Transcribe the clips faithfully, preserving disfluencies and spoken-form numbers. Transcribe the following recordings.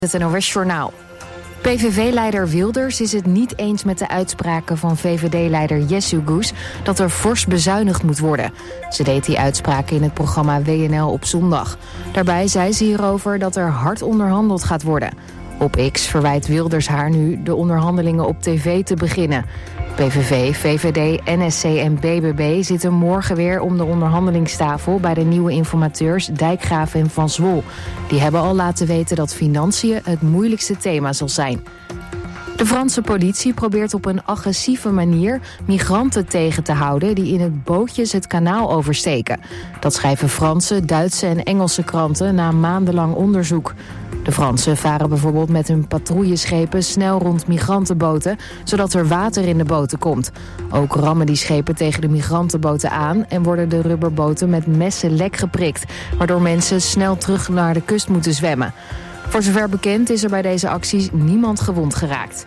Het N O S-journaal. P V V-leider Wilders is het niet eens met de uitspraken van V V D-leider Jessugus dat er fors bezuinigd moet worden. Ze deed die uitspraken in het programma W N L op zondag. Daarbij zei ze hierover dat er hard onderhandeld gaat worden. Op X verwijt Wilders haar nu de onderhandelingen op tv te beginnen. P V V, V V D, N S C en B B B zitten morgen weer om de onderhandelingstafel bij de nieuwe informateurs Dijkgraaf en Van Zwol. Die hebben al laten weten dat financiën het moeilijkste thema zal zijn. De Franse politie probeert op een agressieve manier migranten tegen te houden die in het bootjes het kanaal oversteken. Dat schrijven Franse, Duitse en Engelse kranten na maandenlang onderzoek. De Fransen varen bijvoorbeeld met hun patrouilleschepen snel rond migrantenboten, zodat er water in de boten komt. Ook rammen die schepen tegen de migrantenboten aan en worden de rubberboten met messen lek geprikt, waardoor mensen snel terug naar de kust moeten zwemmen. Voor zover bekend is er bij deze acties niemand gewond geraakt.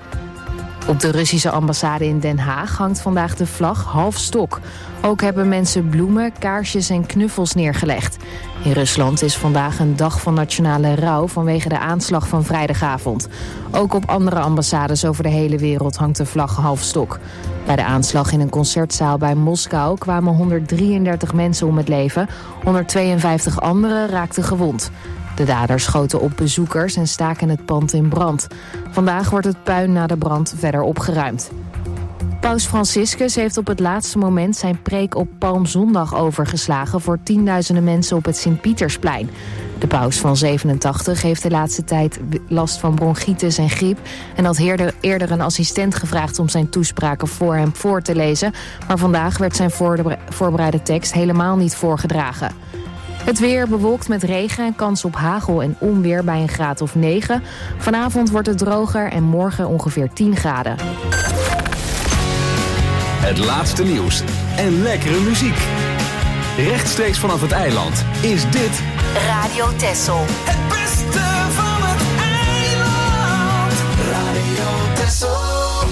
Op de Russische ambassade in Den Haag hangt vandaag de vlag half stok. Ook hebben mensen bloemen, kaarsjes en knuffels neergelegd. In Rusland is vandaag een dag van nationale rouw vanwege de aanslag van vrijdagavond. Ook op andere ambassades over de hele wereld hangt de vlag half stok. Bij de aanslag in een concertzaal bij Moskou kwamen honderddrieëndertig mensen om het leven. honderdtweeënvijftig anderen raakten gewond. De daders schoten op bezoekers en staken het pand in brand. Vandaag wordt het puin na de brand verder opgeruimd. Paus Franciscus heeft op het laatste moment zijn preek op Palmzondag overgeslagen voor tienduizenden mensen op het Sint-Pietersplein. De paus van zevenentachtig heeft de laatste tijd last van bronchitis en griep en had eerder een assistent gevraagd om zijn toespraken voor hem voor te lezen, maar vandaag werd zijn voorbereide tekst helemaal niet voorgedragen. Het weer bewolkt met regen en kans op hagel en onweer bij een graad of negen. Vanavond wordt het droger en morgen ongeveer tien graden. Het laatste nieuws en lekkere muziek. Rechtstreeks vanaf het eiland is dit Radio Texel. Het beste van het eiland. Radio Texel.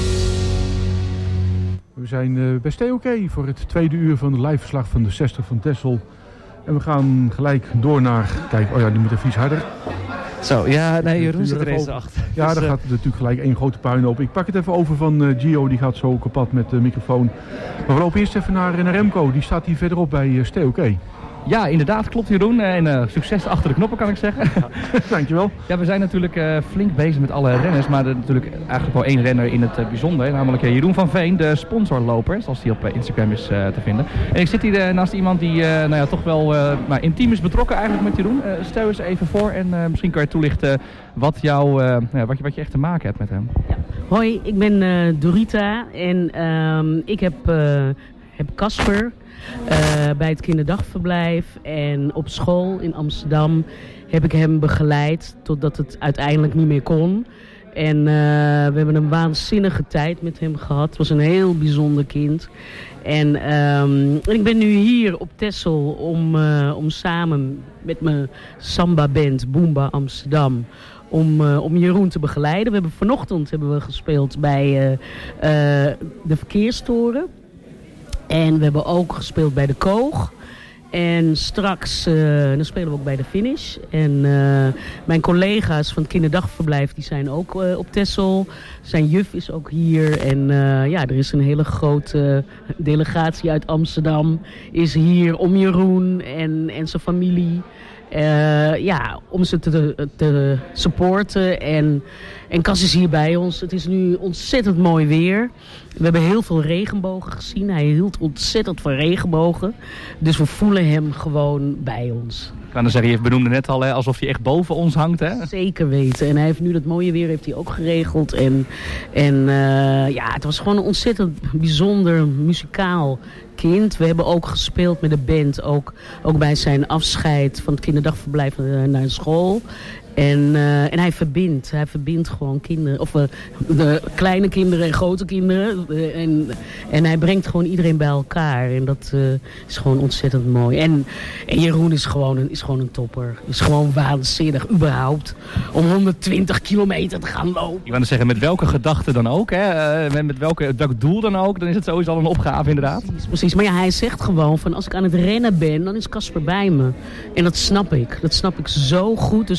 We zijn bij Stay-OK voor het tweede uur van de liveverslag van de zestig van Texel. En we gaan gelijk door naar... Kijk, oh ja, die moet even iets harder. Zo, ja, nee, Jeroen zit er eens achter. Ja, dus, daar uh... gaat natuurlijk gelijk één grote puin op. Ik pak het even over van uh, Gio, die gaat zo kapot met de microfoon. Maar we lopen eerst even naar, naar Remco, die staat hier verderop bij uh, Stay-OK. Ja, inderdaad, klopt Jeroen. En uh, succes achter de knoppen kan ik zeggen. Ja. Dankjewel. Ja, we zijn natuurlijk uh, flink bezig met alle renners, maar er natuurlijk eigenlijk wel één renner in het uh, bijzonder. Namelijk uh, Jeroen van Veen, de sponsorloper, zoals die op uh, Instagram is uh, te vinden. En ik zit hier uh, naast iemand die uh, nou ja, toch wel uh, maar intiem is betrokken eigenlijk met Jeroen. Uh, stel eens even voor en uh, misschien kan je toelichten wat, jou, uh, ja, wat, je, wat je echt te maken hebt met hem. Ja. Hoi, ik ben uh, Dorita en uh, ik heb Casper... Uh, Uh, bij het kinderdagverblijf en op school in Amsterdam heb ik hem begeleid totdat het uiteindelijk niet meer kon. En uh, we hebben een waanzinnige tijd met hem gehad. Het was een heel bijzonder kind. En um, ik ben nu hier op Texel om, uh, om samen met mijn samba-band Boomba Amsterdam... Om, uh, om Jeroen te begeleiden. We hebben vanochtend hebben we gespeeld bij uh, uh, de Verkeerstoren. En we hebben ook gespeeld bij de Koog. En straks uh, dan spelen we ook bij de Finish. En uh, mijn collega's van het kinderdagverblijf die zijn ook uh, op Texel. Zijn juf is ook hier. En uh, ja, er is een hele grote delegatie uit Amsterdam. Is hier om Jeroen en, en zijn familie. Uh, ja, om ze te, te supporten. En, en Cas is hier bij ons. Het is nu ontzettend mooi weer. We hebben heel veel regenbogen gezien. Hij hield ontzettend van regenbogen. Dus we voelen hem gewoon bij ons. Ik kan dan zeggen, je benoemde net al, hè, alsof hij echt boven ons hangt, hè? Zeker weten. En hij heeft nu dat mooie weer heeft hij ook geregeld. En, en uh, ja, het was gewoon een ontzettend bijzonder muzikaal kind. We hebben ook gespeeld met de band, ook, ook bij zijn afscheid van het kinderdagverblijf naar school. En, uh, en hij verbindt. Hij verbindt gewoon kinderen. Of uh, de kleine kinderen en grote kinderen. Uh, en, en hij brengt gewoon iedereen bij elkaar. En dat uh, is gewoon ontzettend mooi. En, en Jeroen is gewoon, een, is gewoon een topper. Is gewoon waanzinnig, überhaupt. Om honderdtwintig kilometer te gaan lopen. Ik wou zeggen, met welke gedachte dan ook. Hè? Uh, met welke, welk doel dan ook. Dan is het sowieso al een opgave inderdaad. Precies, precies. Maar ja, hij zegt gewoon van als ik aan het rennen ben, dan is Casper bij me. En dat snap ik. Dat snap ik zo goed. Dus dat hij...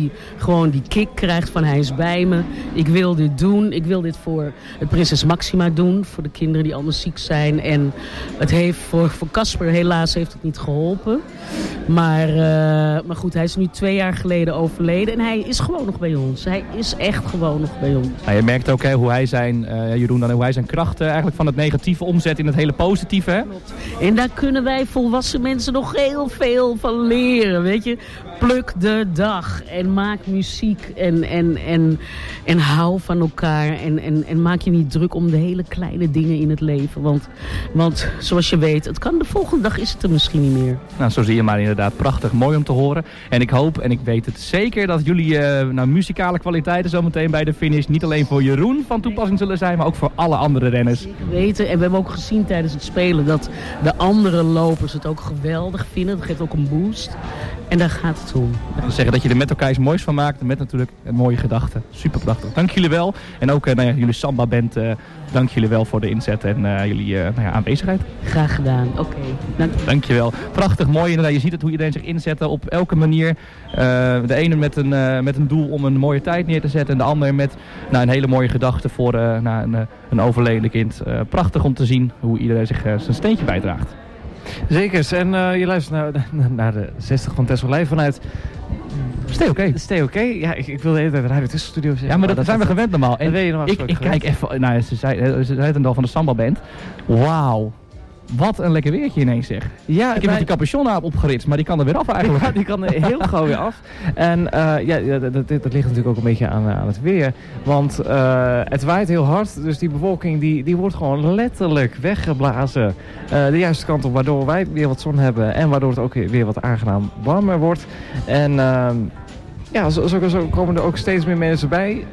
hij gewoon die kick krijgt van hij is bij me. Ik wil dit doen. Ik wil dit voor het Prinses Maxima doen. Voor de kinderen die allemaal ziek zijn. En het heeft voor voor Casper helaas heeft het niet geholpen. Maar, uh, maar goed, hij is nu twee jaar geleden overleden. En hij is gewoon nog bij ons. Hij is echt gewoon nog bij ons. Nou, je merkt ook hè, hoe hij zijn, uh, Jeroen, dan, hoe hij zijn krachten eigenlijk van het negatieve omzet in het hele positieve. Hè? En daar kunnen wij volwassen mensen nog heel veel van leren, weet je. Pluk de dag en maak muziek en, en, en, en hou van elkaar. En, en, en maak je niet druk om de hele kleine dingen in het leven. Want, want zoals je weet, het kan de volgende dag is het er misschien niet meer. Nou, zo zie je maar inderdaad prachtig, mooi om te horen. En ik hoop en ik weet het zeker dat jullie uh, nou, muzikale kwaliteiten zometeen bij de finish niet alleen voor Jeroen van toepassing zullen zijn, maar ook voor alle andere renners. Zeker weten. En we hebben ook gezien tijdens het spelen dat de andere lopers het ook geweldig vinden. Dat geeft ook een boost. En daar gaat het om. Dat wil zeggen dat je er met elkaar iets moois van maakt. Met natuurlijk een mooie gedachten. Super prachtig. Dank jullie wel. En ook uh, nou ja, jullie Samba Band. Uh, dank jullie wel voor de inzet en uh, jullie uh, nou ja, aanwezigheid. Graag gedaan. Oké. Okay. Dank je. Dank je wel. Prachtig mooi inderdaad. Je ziet het hoe iedereen zich inzet op elke manier. Uh, de ene met een, uh, met een doel om een mooie tijd neer te zetten. En de ander met nou, een hele mooie gedachte voor uh, nou, een, een overleden kind. Uh, prachtig om te zien hoe iedereen zich uh, zijn steentje bijdraagt. Zeker. En uh, je luistert naar, naar de zestig van Tesla Live vanuit... Stay oké. Okay. Stay oké. Okay. Ja, ik, ik wilde de hele tijd Radio Tussenstudio zeggen. Ja, maar dat, dat zijn we gewend normaal. En je normaal ik, ik kijk even... Nou, ze zei, ze zei het al van de Samba Band. Wauw. Wat een lekker weertje ineens zeg. Ja, ik heb met die capuchon opgeritst, maar die kan er weer af eigenlijk. Ja, die kan er heel gauw weer af. En uh, ja, ja dat, dat, dat ligt natuurlijk ook een beetje aan, aan het weer. Want uh, het waait heel hard, dus die bewolking die, die wordt gewoon letterlijk weggeblazen. Uh, de juiste kant op, waardoor wij weer wat zon hebben en waardoor het ook weer wat aangenaam warmer wordt. En uh, ja, zo, zo, zo komen er ook steeds meer mensen bij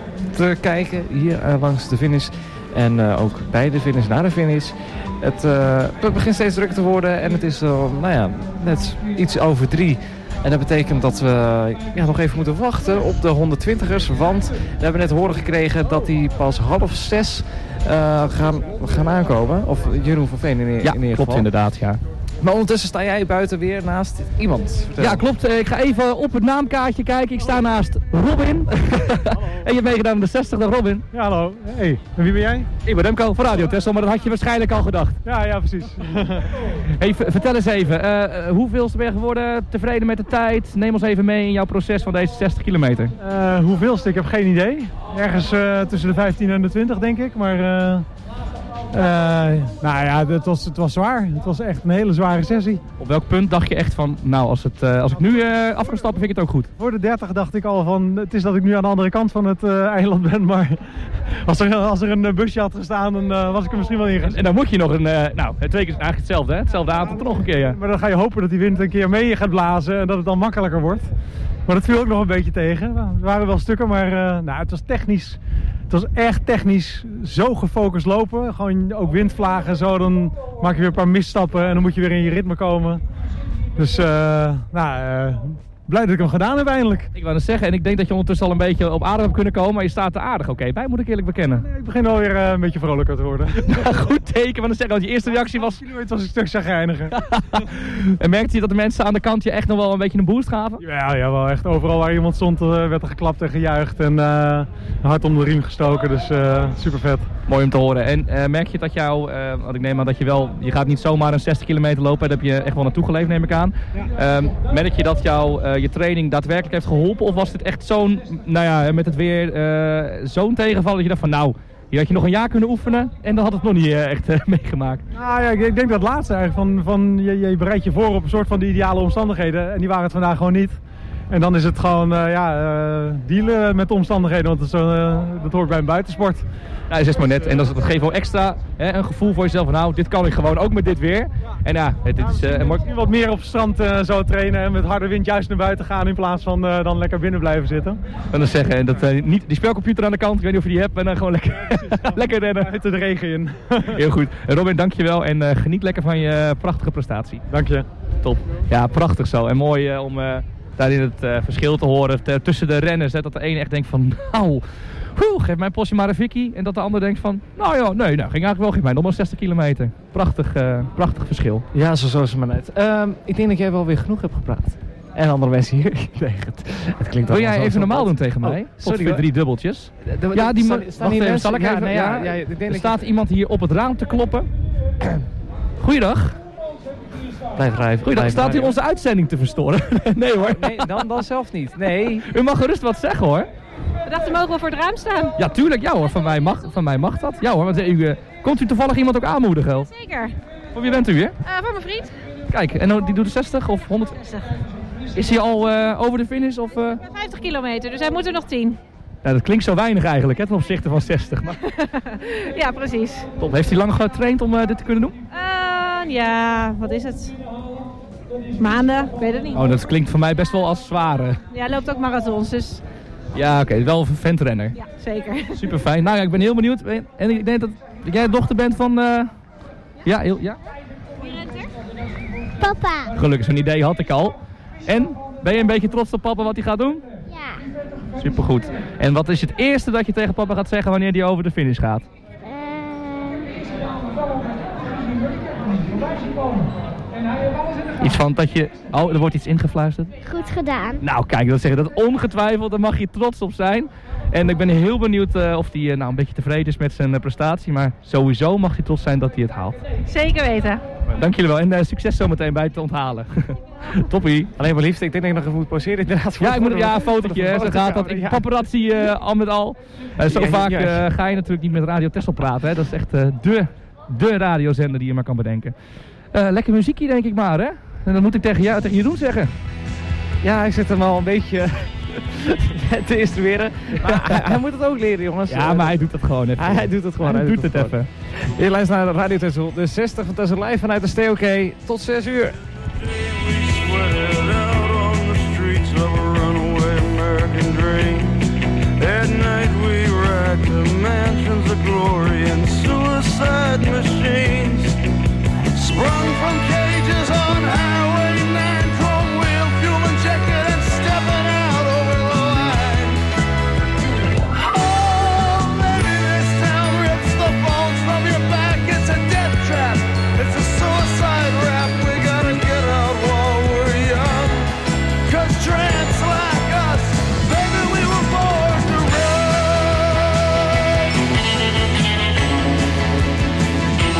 te kijken hier uh, langs de finish. En uh, ook bij de finish, na de finish. Het, uh, het begint steeds drukker te worden en het is uh, nou ja, net iets over drie. En dat betekent dat we ja, nog even moeten wachten op de honderdtwintigers. Want we hebben net horen gekregen dat die pas half zes uh, gaan, gaan aankomen. Of Jeroen van Veen in, in ja, ieder geval. Ja, klopt inderdaad, ja. Maar ondertussen sta jij buiten weer naast iemand. Vertel. Ja, klopt. Ik ga even op het naamkaartje kijken. Ik sta naast Robin. En je hebt meegedaan aan de zestig, dag Robin. Ja, hallo. Hey, en wie ben jij? Ik ben Remco van Radio Tesla, maar dat had je waarschijnlijk al gedacht. Ja, ja, precies. Hey, vertel eens even, uh, hoeveelste ben je geworden? Tevreden met de tijd? Neem ons even mee in jouw proces van deze zestig kilometer. Uh, hoeveelste? Ik heb geen idee. Ergens uh, tussen de vijftien en de twintig, denk ik. Maar uh, uh, nou ja, het was, het was zwaar. Het was echt een hele zware sessie. Op welk punt dacht je echt van, nou, als, het, uh, als ik nu uh, af kan stappen, vind ik het ook goed? Voor de dertig dacht ik al van, het is dat ik nu aan de andere kant van het uh, eiland ben. Maar als er, als er een busje had gestaan, dan uh, was ik er misschien wel in. En, en dan moet je nog een, uh, nou, twee keer eigenlijk hetzelfde, hè? Hetzelfde aantal, toch nog een keer, ja. Maar dan ga je hopen dat die wind een keer mee gaat blazen en dat het dan makkelijker wordt. Maar dat viel ook nog een beetje tegen. Nou, er waren wel stukken, maar uh, nou, het was technisch. Het was echt technisch zo gefocust lopen. Gewoon ook windvlagen en zo. Dan maak je weer een paar misstappen en dan moet je weer in je ritme komen. Dus uh, nou, uh, blij dat ik hem gedaan heb eindelijk. Ik wou het zeggen, en ik denk dat je ondertussen al een beetje op adem hebt kunnen komen. Maar je staat er aardig oké bij, moet ik eerlijk bekennen. Nee, ik begin alweer uh, een beetje vrolijker te worden. Nou, goed teken, want zeggen, want je eerste reactie was... Het was een stuk chagrijniger. En merkte je dat de mensen aan de kant je echt nog wel een beetje een boost gaven? Ja, ja wel echt. Overal waar iemand stond uh, werd er geklapt en gejuicht en uh, hard om de riem gestoken. Dus uh, super vet. Mooi om te horen. En uh, merk je dat jou, uh, want ik neem aan dat je wel, je gaat niet zomaar een zestig kilometer lopen, daar heb je echt wel naartoe geleefd, neem ik aan. Ja. Um, merk je dat jou uh, je training daadwerkelijk heeft geholpen? Of was dit echt zo'n, nou ja, met het weer, uh, zo'n tegenval dat je dacht van nou, hier had je nog een jaar kunnen oefenen en dan had het nog niet uh, echt uh, meegemaakt? Nou ja, ik, ik denk dat het laatste eigenlijk, van, van je, je bereidt je voor op een soort van de ideale omstandigheden en die waren het vandaag gewoon niet. En dan is het gewoon uh, ja, uh, dealen met de omstandigheden, want dat, is, uh, dat hoort bij een buitensport. Ja, dat is maar net. En dat, dat geeft wel extra hè, een gevoel voor jezelf van nou, dit kan ik gewoon ook met dit weer. En ja, dit is... Uh, misschien wat meer op het strand uh, zo trainen en met harde wind juist naar buiten gaan in plaats van uh, dan lekker binnen blijven zitten. Dan is zeggen, en dat, uh, niet, die spelcomputer aan de kant, ik weet niet of je die hebt, en dan gewoon lekker, lekker rennen. Uit de regen in. Heel goed. Robin, dankjewel en uh, geniet lekker van je prachtige prestatie. Dank je. Top. Ja, prachtig zo. En mooi uh, om... Uh, daarin het uh, verschil te horen te, tussen de renners. Hè, dat de ene echt denkt van, nou, whew, geef mijn postje maar een Vicky. En dat de ander denkt van, nou ja, nee, nou, ging eigenlijk wel, geef mij nog maar zestig kilometer. Prachtig, uh, prachtig verschil. Ja, zo, zo is het maar net. Uh, ik denk dat jij wel weer genoeg hebt gepraat. En andere mensen hier. Nee, het, het klinkt Wil jij allemaal even zo normaal plat. doen tegen mij? Oh, sorry, sorry, drie dubbeltjes. Ja, die staan- man. staan Wacht hier even, mensen? zal ik Ja, even? nee, ja, ja, ja, ik denk er dat staat je- iemand hier op het raam te kloppen. Goeiedag. Blijf rijden. Goeiedag. Staat hier onze uitzending te verstoren? Nee hoor. Nee, dan, dan zelf niet. Nee. U mag gerust wat zeggen hoor. We dachten, mogen we voor het raam staan? Ja, tuurlijk. Ja hoor, van mij mag, van mij mag dat. Ja hoor, want u, uh, komt u toevallig iemand ook aanmoedigen? Of Zeker. voor wie bent u hier? Uh, voor mijn vriend. Kijk, en die doet de zestig of honderd? Is hij al uh, over de finish of... Uh... vijftig kilometer, dus hij moet er nog tien. Ja, dat klinkt zo weinig eigenlijk, hè, ten opzichte van zestig. Maar... Ja, precies. Top. Heeft hij lang getraind om uh, dit te kunnen doen? Uh, ja, wat is het? Maanden, ik weet het niet. Oh, dat klinkt voor mij best wel als zware. Ja, hij loopt ook marathons, dus Ja, oké, okay, wel een ventrenner. ja, zeker. Super fijn. Nou ja, ik ben heel benieuwd. En ik denk dat jij de dochter bent van... Uh... Ja, heel, ja. Wie rent er? Papa. Gelukkig, zo'n idee had ik al. En, ben je een beetje trots op papa wat hij gaat doen? Ja. Supergoed. En wat is het eerste dat je tegen papa gaat zeggen wanneer hij over de finish gaat? Uh, Iets van dat je... Oh, er wordt iets ingefluisterd. goed gedaan. Nou kijk, dat zeggen dat ongetwijfeld, daar mag je trots op zijn. En ik ben heel benieuwd uh, of hij uh, nou, een beetje tevreden is met zijn uh, prestatie. Maar sowieso mag hij trots zijn dat hij het haalt. Zeker weten. Dank jullie wel en uh, succes zometeen bij het onthalen. Toppie. Alleen maar liefst, ik denk dat ik nog even moet poseren inderdaad. Ja, ik moet, ja, een fotootje, hè, zo gaat dat. Ja. Paparazzi uh, al met al. Uh, zo Ja, vaak ja. uh, ga je natuurlijk niet met Radio Texel praten. Hè. Dat is echt uh, de, de radiozender die je maar kan bedenken. Uh, lekker muziekje denk ik maar, hè. En dat moet ik tegen, jou, tegen Jeroen zeggen. Ja, ik zit hem al een beetje te instrueren. Maar hij, hij moet het ook leren, jongens. Ja, maar hij doet het gewoon even. Hij, hij doet het gewoon. Hij doet het gewoon. even. Je luistert naar Radio Texel, de zestig van Texel Live vanuit de Stay-OK. Tot zes uur. We sweated out on the streets of a runaway American dream. At night we ride to mansions of glory and suicide machines. Sprung from cages on Highway nine, chrome wheel, fuel injected and stepping out over the line. Oh, maybe this town rips the bones from your back. It's a death trap. It's a suicide rap. We gotta get out while we're young. 'Cause tramps like us, baby, we were born to run.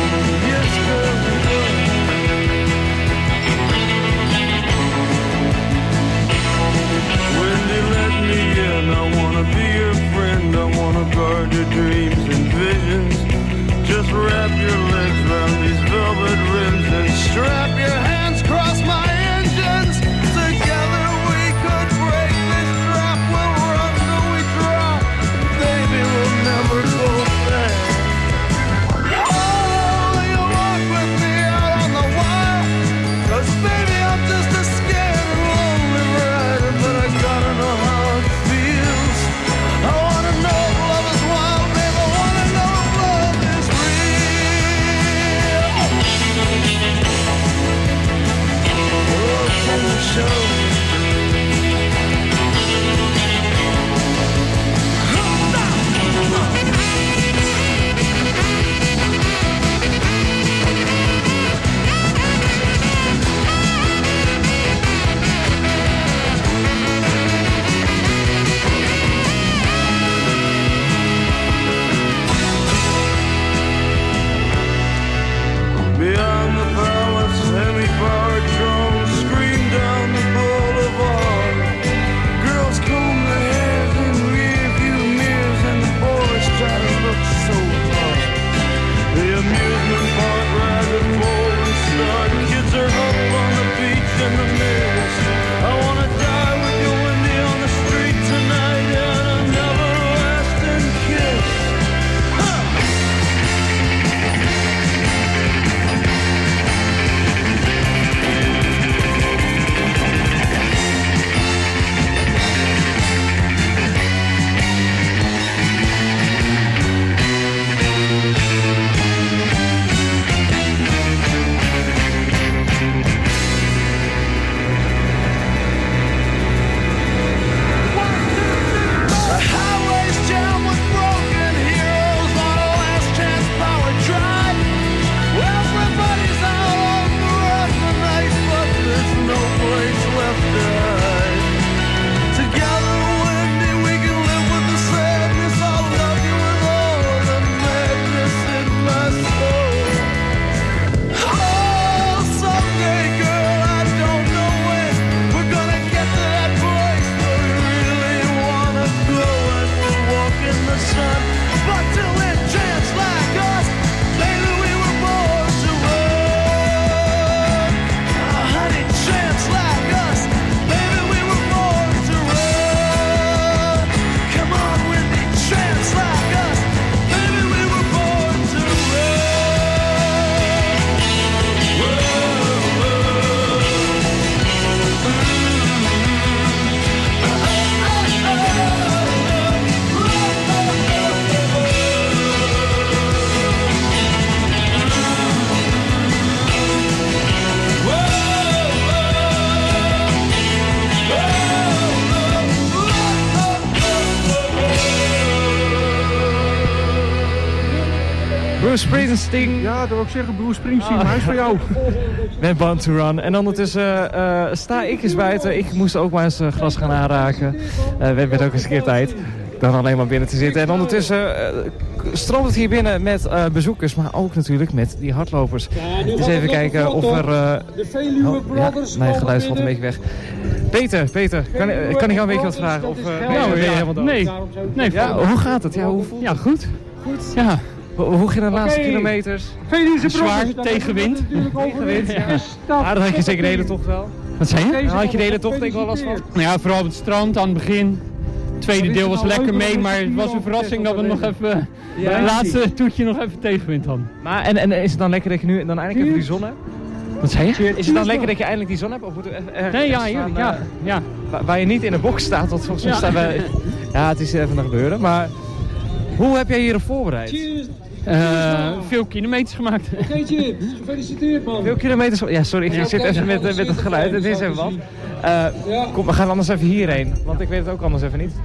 Bruce Springsteen. Ja, dat wil ik zeggen, Bruce Springsteen, Ah. hij is voor jou. Met Born to Run. En ondertussen uh, sta ik eens buiten. Ik moest ook maar eens uh, gras gaan aanraken. Uh, werd, werd ook eens een keer tijd. Dan alleen maar binnen te zitten. En ondertussen uh, stroomt het hier binnen met uh, bezoekers. Maar ook natuurlijk met die hardlopers. Dus even kijken of er... Uh, oh, ja, mijn geluid valt een beetje weg. Peter, Peter, kan, uh, kan ik jou een beetje wat vragen? Of, uh, ben je, ben je helemaal dood? Nee. nee ja, hoe gaat het? Ja, hoe voelt ja goed. Goed. Ja. Hoe, hoe ging de laatste okay. kilometers? Zwaar, tegenwind. Tegenwind, ja. Ah, dan had je zeker de hele tocht wel. Wat zei je? Dan had je de hele tocht denk ik wel last van. Ja, vooral op het strand aan het begin. Het tweede deel was lekker mee, maar het was een verrassing dat we nog even... Ja, het laatste toetje nog even tegenwind hadden. Maar en, en is het dan lekker dat je nu dan eindelijk even die zon hebt? Wat zei je? Is het dan lekker dat je eindelijk die zon hebt? Of moet er er nee, ja, ja, ja, ja. Waar, waar je niet in de box staat, want volgens mij ja. staan we... Ja, het is even een gebeuren, maar... Hoe heb jij hierop voorbereid? Uh, veel kilometers gemaakt. Oké, Jim. Gefeliciteerd, man. Veel kilometers... Ja, sorry, ik ja, zit even met, met het geluid. Het is even wat. Uh, kom, we gaan anders even hierheen, want ik weet het ook anders even niet.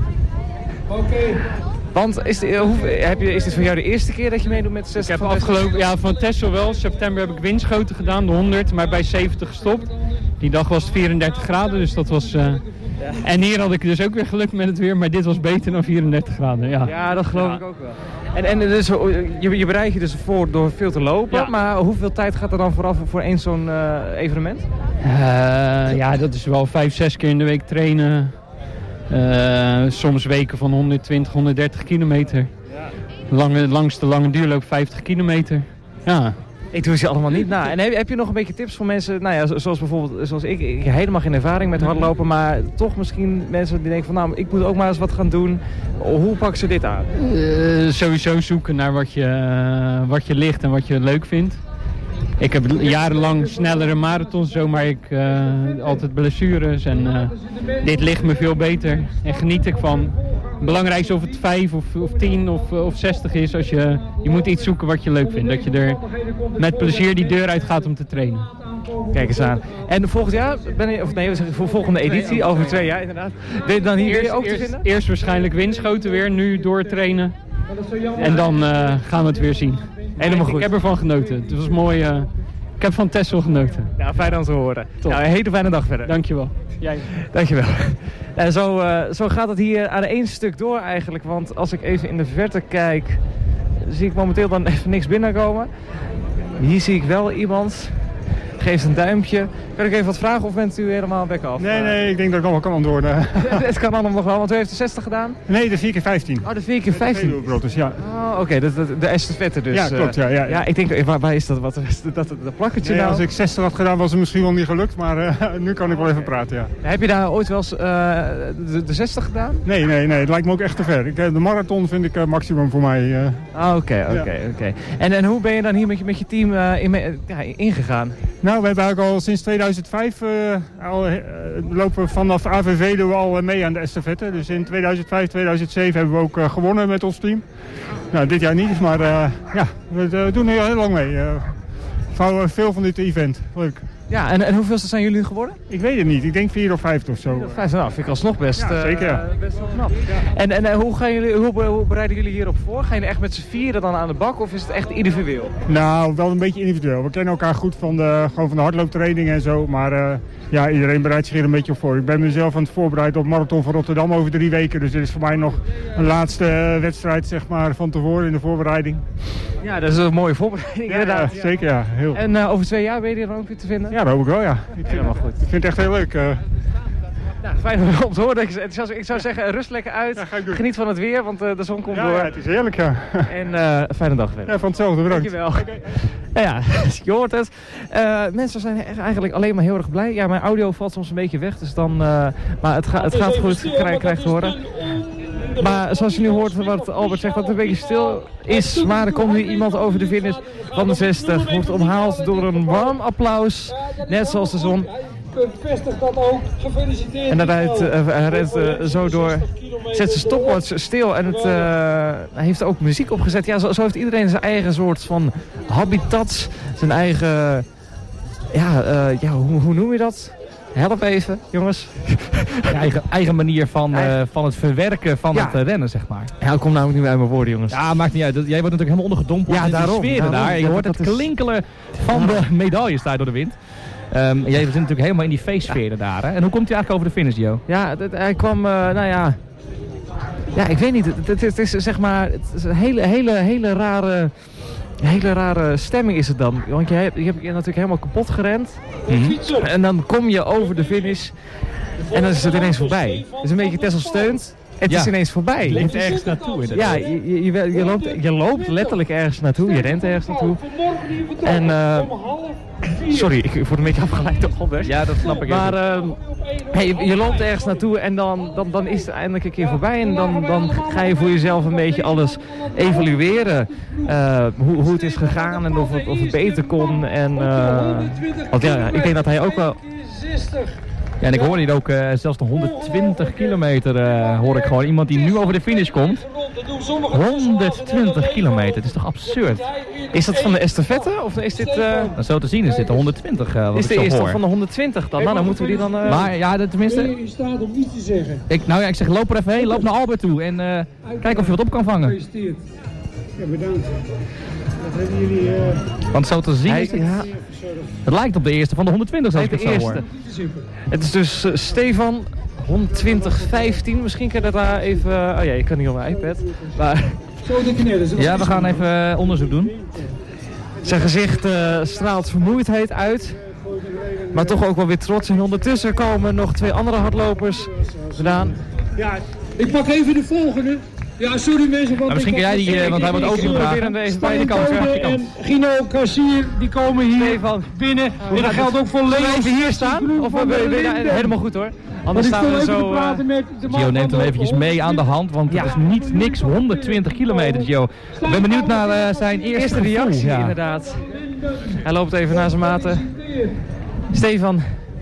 Oké. Okay. Want is, dit, hoe, heb je, is dit voor jou de eerste keer dat je meedoet met zestig? Ik heb afgelopen, ja, van Texel wel. September heb ik windschoten gedaan, de honderd, maar bij zeventig gestopt. Die dag was het vierendertig graden, dus dat was... Uh... Ja. En hier had ik dus ook weer geluk met het weer, maar dit was beter dan vierendertig graden. Ja, ja dat geloof ja. ik ook wel. En, en dus, je, je bereidt je dus voor door veel te lopen, ja. maar hoeveel tijd gaat er dan vooraf voor één zo'n uh, evenement? Uh, ja, dat is wel vijf, zes keer in de week trainen. Uh, soms weken van honderdtwintig, honderddertig kilometer. Ja. Lange, langste lange duurloop vijftig kilometer. Ja. Ik doe ze allemaal niet na. En heb, heb je nog een beetje tips voor mensen, nou ja, zoals bijvoorbeeld, zoals ik, ik heb helemaal geen ervaring met hardlopen, maar toch misschien mensen die denken van, nou, ik moet ook maar eens wat gaan doen. Hoe pakken ze dit aan? Uh, sowieso zoeken naar wat je, uh, wat je ligt en wat je leuk vindt. Ik heb jarenlang snellere marathons, zo, maar ik uh, altijd blessures en uh, dit ligt me veel beter en geniet ik van. Belangrijk is of het vijf of, of tien of, of zestig is, als je, je moet iets zoeken wat je leuk vindt. Dat je er met plezier die deur uit gaat om te trainen. Kijk eens aan. En volgend jaar, ben je, of nee, we zeggen voor volgende editie, over twee jaar inderdaad, ben je dan hier eerst, ook eerst, te vinden? Eerst waarschijnlijk windschoten weer, nu doortrainen. En dan uh, gaan we het weer zien. Helemaal goed. Ik heb ervan genoten. Het was mooi. Uh, ik heb van Texel genoten. Ja, fijn om te horen. Nou, een hele fijne dag verder. Dankjewel. Jij. Dankjewel. En zo, uh, zo gaat het hier aan één stuk door eigenlijk. Want als ik even in de verte kijk, zie ik momenteel dan even niks binnenkomen. Hier zie ik wel iemand. Geeft een duimpje. Kan ik even wat vragen of bent u helemaal back af? Nee, nee, ik denk dat ik nog wel kan antwoorden. Het kan allemaal nog wel, want u heeft de zestig gedaan? Nee, de vier keer vijftien. Oh, de vier keer vijftien. Dus, ja. Oh, oké, okay, de, de, de estafette dus. Ja, klopt, ja. Ja, ja. ja ik denk, waar, waar is dat, wat, dat, dat, dat plakketje nee, nou? Als ik zestig had gedaan was het misschien wel niet gelukt, maar uh, nu kan ik wel even praten, ja. Heb je daar ooit wel eens uh, de, de zestig gedaan? Nee, nee, nee, het lijkt me ook echt te ver. Ik, de marathon vind ik uh, maximum voor mij. Uh. Ah, oké, oké, oké. En, en hoe ben je dan hier met je, met je team uh, in, ja, ingegaan? Nou, we hebben eigenlijk al sinds tweeduizend vijf uh, al, uh, lopen vanaf A V V doen we al uh, mee aan de estafette. Dus in tweeduizend vijf, tweeduizend zeven hebben we ook uh, gewonnen met ons team. Nou, dit jaar niet, maar uh, ja, we, we doen er heel lang mee. Uh, we houden veel van dit event. Leuk. Ja, en, en hoeveelste zijn jullie geworden? Ik weet het niet. Ik denk vier of vijf of zo. Vijf, nou, vind ik alsnog best, ja, zeker, ja. uh, best wel knap. Ja. En, en uh, hoe, gaan jullie, hoe, hoe bereiden jullie hierop voor? Gaan jullie echt met z'n vieren dan aan de bak of is het echt individueel? Nou, wel een beetje individueel. We kennen elkaar goed van de, gewoon van de hardlooptraining en zo. Maar uh, ja, iedereen bereidt zich hier een beetje op voor. Ik ben mezelf aan het voorbereiden op Marathon van Rotterdam over drie weken. Dus dit is voor mij nog een laatste uh, wedstrijd zeg maar, van tevoren in de voorbereiding. Ja, dat is een mooie voorbereiding ja, inderdaad. Ja, zeker, ja. Heel. En uh, over twee jaar ben je er dan ook weer te vinden? Ja, dat hoop ik wel, ja. Ik vind, helemaal goed. Ik vind het echt heel leuk. Uh... Nou, fijn om te horen. Ik zou, ik zou zeggen, rust lekker uit. Ja, geniet van het weer, want uh, de zon komt ja, door. Ja, het is heerlijk, ja. En uh, fijne dag verder. Ja, van hetzelfde, bedankt. Dankjewel. Okay. Nou ja, je hoort het. Uh, mensen zijn eigenlijk alleen maar heel erg blij. Ja, mijn audio valt soms een beetje weg, dus dan... Uh, maar het, ga, het gaat goed, krijg, krijg te horen. Maar zoals je nu hoort wat Albert zegt, dat het een beetje stil is. Maar er komt nu iemand over de finish van de zestig. Wordt omhaald door een warm applaus. Net zoals de zon. Bevestigt dat ook. Gefeliciteerd. En daaruit uh, hij rent uh, zo door. Zet zijn stopwatch stil en het, uh, hij heeft ook muziek opgezet. Ja, zo, zo heeft iedereen zijn eigen soort van habitat. Zijn eigen... Ja, uh, ja hoe, hoe noem je dat? Help even, jongens. Je eigen, eigen manier van, uh, van het verwerken van Ja. het uh, rennen, zeg maar. Ja, ik kom namelijk niet uit mijn woorden, jongens. Ja, maakt niet uit. Dat- Jij wordt natuurlijk helemaal ondergedompeld Ja, in daarom, die sferen daarom. daar. Je Ja, hoort dat het is- klinkelen van de medailles daar door de wind. Um, jij zit natuurlijk helemaal in die feestsferen daar. Hè? En hoe komt hij eigenlijk over de finish, Jo? Ja, dat, hij kwam, uh, nou ja... Ja, ik weet niet. Het, het, het is zeg maar... Het is een hele, hele, hele rare... hele rare stemming is het dan. Want je hebt, je hebt je natuurlijk helemaal kapot gerend. Mm-hmm. En dan kom je over de finish. En dan is het ineens voorbij. Het is een beetje Tessel steunt. Het Ja. is ineens voorbij. Je leeft ergens naartoe inderdaad. Ja, je, je, je, je, loopt, je loopt letterlijk ergens naartoe. Je rent ergens naartoe. En... Uh, sorry, ik word een beetje afgeleid door Albert. Ja, dat snap ik. Maar uh, hey, je, je loopt ergens naartoe en dan, dan, dan is het eindelijk een keer voorbij. En dan, dan ga je voor jezelf een beetje alles evalueren. Uh, hoe, hoe het is gegaan en of het, of het beter kon. En, uh, want ja, ik denk dat hij ook wel... Ja, en ik hoor hier ook uh, zelfs de honderdtwintig kilometer uh, hoor ik gewoon. Iemand die nu over de finish komt. honderdtwintig kilometer, het is toch absurd? Is dat van de estafette of is dit... Uh... Nou, zo te zien is dit de honderdtwintig uh, wat is ik de zo eerste hoor. van de honderdtwintig dan? Nou, dan moeten we die dan... Uh... Maar ja, dat, tenminste... Nee, je staat om iets te zeggen. Ik, nou ja, ik zeg loop er even heen, loop naar Albert toe en uh, kijk of je wat op kan vangen. Gefeliciteerd. Ja, bedankt. Wat hebben jullie... Uh... Want zo te zien Hij, is het... ja, Het lijkt op de eerste van de honderdtwintig zoals ik de het zo eerste. hoor. Het is dus uh, Stefan, honderdtwintig vijftien. Misschien kan je dat daar even... Uh, oh ja, ik kan niet op mijn iPad. Maar Zo de knellen. Ja, we gaan even uh, onderzoek doen. zijn gezicht uh, straalt vermoeidheid uit. Maar toch ook wel weer trots. En ondertussen komen nog twee andere hardlopers gedaan. Ja, ik pak even de volgende. Ja, sorry mensen. Want misschien kan jij die, uh, want hij wordt overgedragen. Even bij de kant. En Gino Kassier, die komen hier Stefan. binnen. En dat geldt ook voor Leo. Zullen we even hier staan? Of van ben je der ja, Linden. helemaal goed hoor. Anders staan we zo... Uh... Gio neemt hem eventjes mee aan de hand, want Ja. het is niet niks honderdtwintig kilometer, Gio. Ik ben benieuwd naar uh, zijn eerste, Eerste gevoel, reactie ja. inderdaad. Hij loopt even naar zijn maten. Stefan,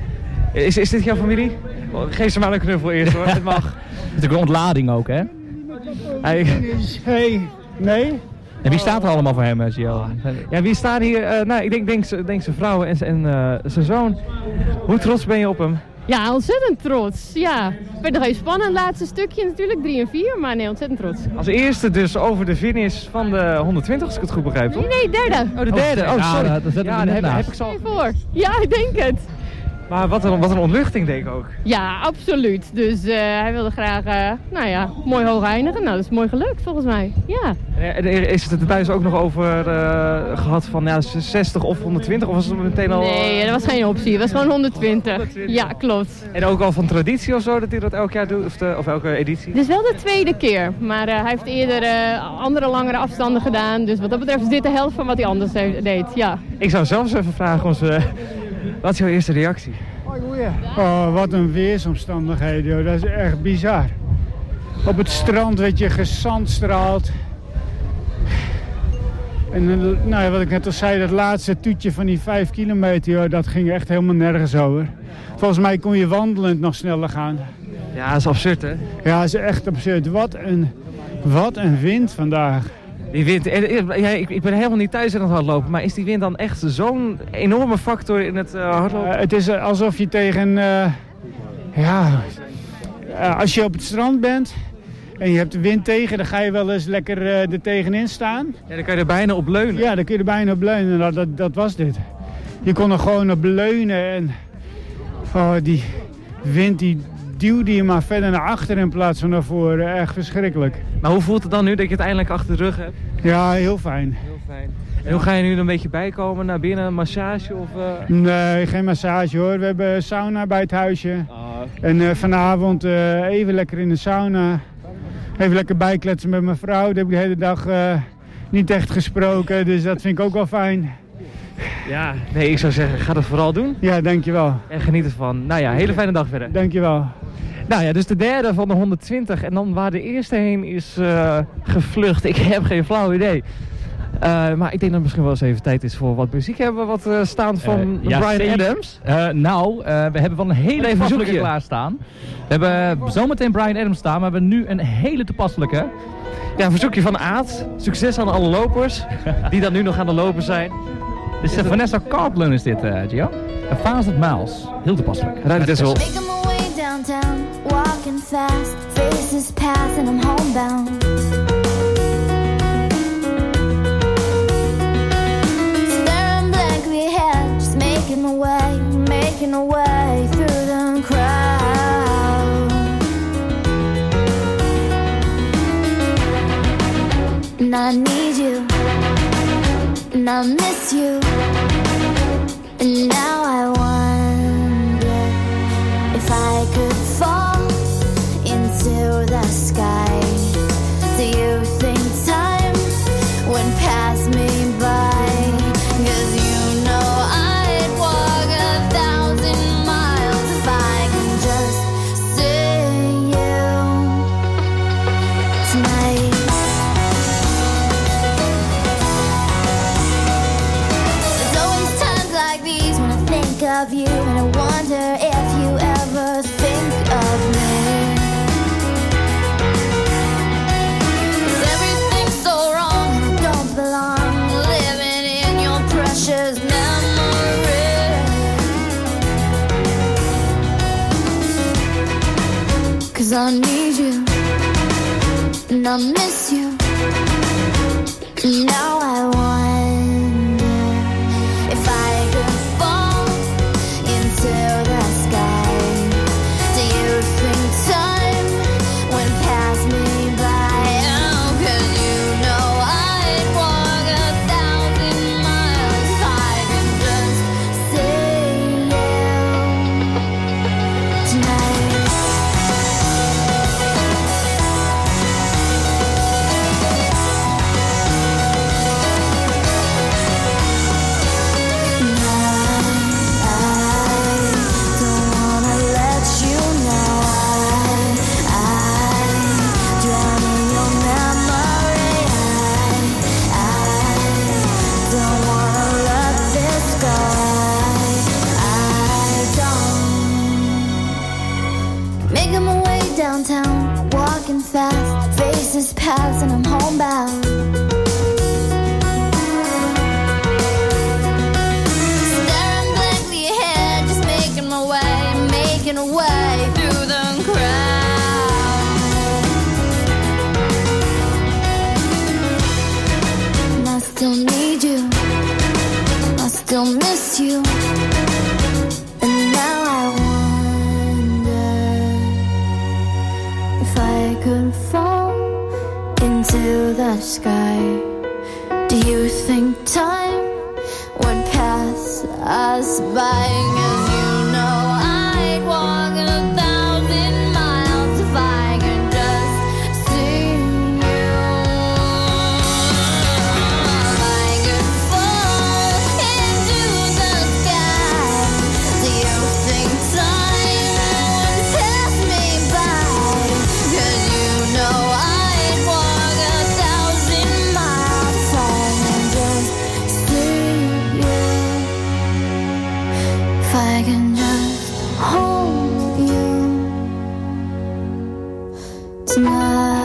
is, is dit jouw familie? Geef ze maar een knuffel eerst hoor, het mag. Het is natuurlijk een ontlading ook, hè? Hij... Hey, nee. En wie staat er allemaal voor hem, uh, Gio? Ja, wie staan hier? Uh, nou, ik denk, denk, denk zijn vrouw en, en uh, zijn zoon. Hoe trots ben je op hem? Ja, ontzettend trots. Ja, het werd nog even spannend, het laatste stukje natuurlijk, drie en vier, maar nee, ontzettend trots. Als eerste dus over de finish van de honderdtwintig, als ik het goed begrijp, toch? Nee, nee, derde. Oh, de derde. Oh, sorry. Ja, dat Ja, daar heb, heb ik zo. Nee, voor. Ja, ik denk het. Maar wat een, wat een ontluchting, denk ik ook. Ja, absoluut. Dus uh, hij wilde graag, uh, nou ja, mooi hoog eindigen. Nou, dat is mooi gelukt volgens mij. Ja. En er is het er thuis ook nog over uh, gehad van ja, zestig of honderdtwintig? Of was het meteen al... Nee, dat was geen optie. Het was gewoon honderdtwintig. Ja, klopt. En ook al van traditie of zo, dat hij dat elk jaar doet? Of, de, of elke editie? Dit is wel de tweede keer. Maar uh, hij heeft eerder uh, andere langere afstanden gedaan. Dus wat dat betreft is dit de helft van wat hij anders deed. Ja. Ik zou zelfs even vragen ons... Uh, wat is jouw eerste reactie? Oh, wat een weersomstandigheden, joh. Dat is echt bizar. Op het strand werd je gezandstraald. En nou ja, wat ik net al zei, dat laatste toetje van die vijf kilometer, joh, dat ging echt helemaal nergens over. Volgens mij kon je wandelend nog sneller gaan. Ja, dat is absurd, hè? Ja, dat is echt absurd. Wat een, wat een wind vandaag. Die wind, ja, ik, ik ben helemaal niet thuis aan het hardlopen, maar is die wind dan echt zo'n enorme factor in het uh, hardlopen? Uh, het is alsof je tegen, uh, ja, uh, als je op het strand bent en je hebt de wind tegen, dan ga je wel eens lekker uh, er tegenin staan. Ja, dan kan je er bijna op leunen. Ja, dan kun je er bijna op leunen. Nou, dat, dat was dit. Je kon er gewoon op leunen en oh, die wind die duwde je maar verder naar achter in plaats van naar voren. Echt verschrikkelijk. Maar hoe voelt het dan nu dat je het eindelijk achter de rug hebt? Ja, heel fijn. Heel fijn. En hoe ga je nu er een beetje bijkomen? Naar binnen, een massage? Of, uh... Nee, geen massage hoor. We hebben sauna bij het huisje. Oh. En uh, vanavond uh, even lekker in de sauna. Even lekker bijkletsen met mijn vrouw. Die heb ik de hele dag uh, niet echt gesproken. Dus dat vind ik ook wel fijn. Ja, nee, ik zou zeggen, ga dat vooral doen. Ja, dankjewel. En geniet ervan. Nou ja, hele fijne dag verder. Dankjewel. Nou ja, dus de derde van de honderdtwintig. En dan waar de eerste heen is uh, gevlucht. Ik heb geen flauw idee. Uh, maar ik denk dat het misschien wel eens even tijd is voor wat muziek hebben. Wat uh, staan van uh, ja, Bryan zeker. Adams. Uh, nou, uh, we hebben wel een hele toepasselijke klaarstaan. We hebben zometeen Bryan Adams staan, maar we hebben nu een hele toepasselijke. Ja, een verzoekje van Aad. Succes aan alle lopers die dan nu nog aan de lopen zijn. Dus uh, Vanessa Carlton is dit, uh, Gio. A Thousand Miles. Heel toepasselijk. Rijdt het wel. Making my way downtown, walking fast, faces pass and I'm homebound. Staring blankly ahead, just making my way, making my way through the crowd. And I need you, and I miss you, and now I wonder if I could fall into the sky. Do you think time would pass me by? 'Cause you know I'd walk a thousand miles if I can just see you tonight. There's always times like these when I think of you, and I wonder if you ever think of me. 'Cause everything's so wrong and I don't belong, living in your precious memory. 'Cause I need you and I miss you, and now I wonder if I could fall into the sky. Do you think time would pass me by? Oh, 'cause you know I'd walk a thousand miles if I could just see you tonight. Making my way downtown, walking fast, faces pass and I'm homebound. Staring blankly ahead, just making my way, making a way through the crowd. And I still need you, I still miss you, and now I if I could fall into the sky. Do you think time would pass us by? 'Cause you know I'd walk a thousand miles if I could just see you. If I could fall into the sky. Do you think time would pass me by? 'Cause you know I'd walk a thousand miles if I can just see you. If I can just hold you tonight.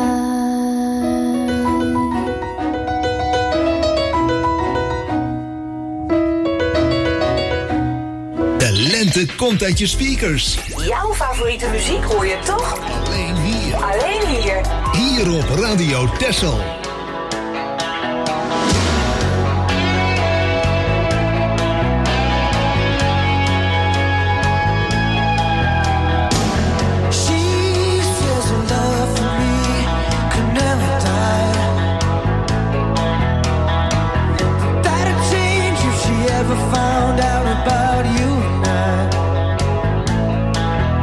De lente komt uit je speakers. Jouw favoriete muziek hoor je toch? Alleen hier. Alleen hier. Hier op Radio Texel. Found out about you and I.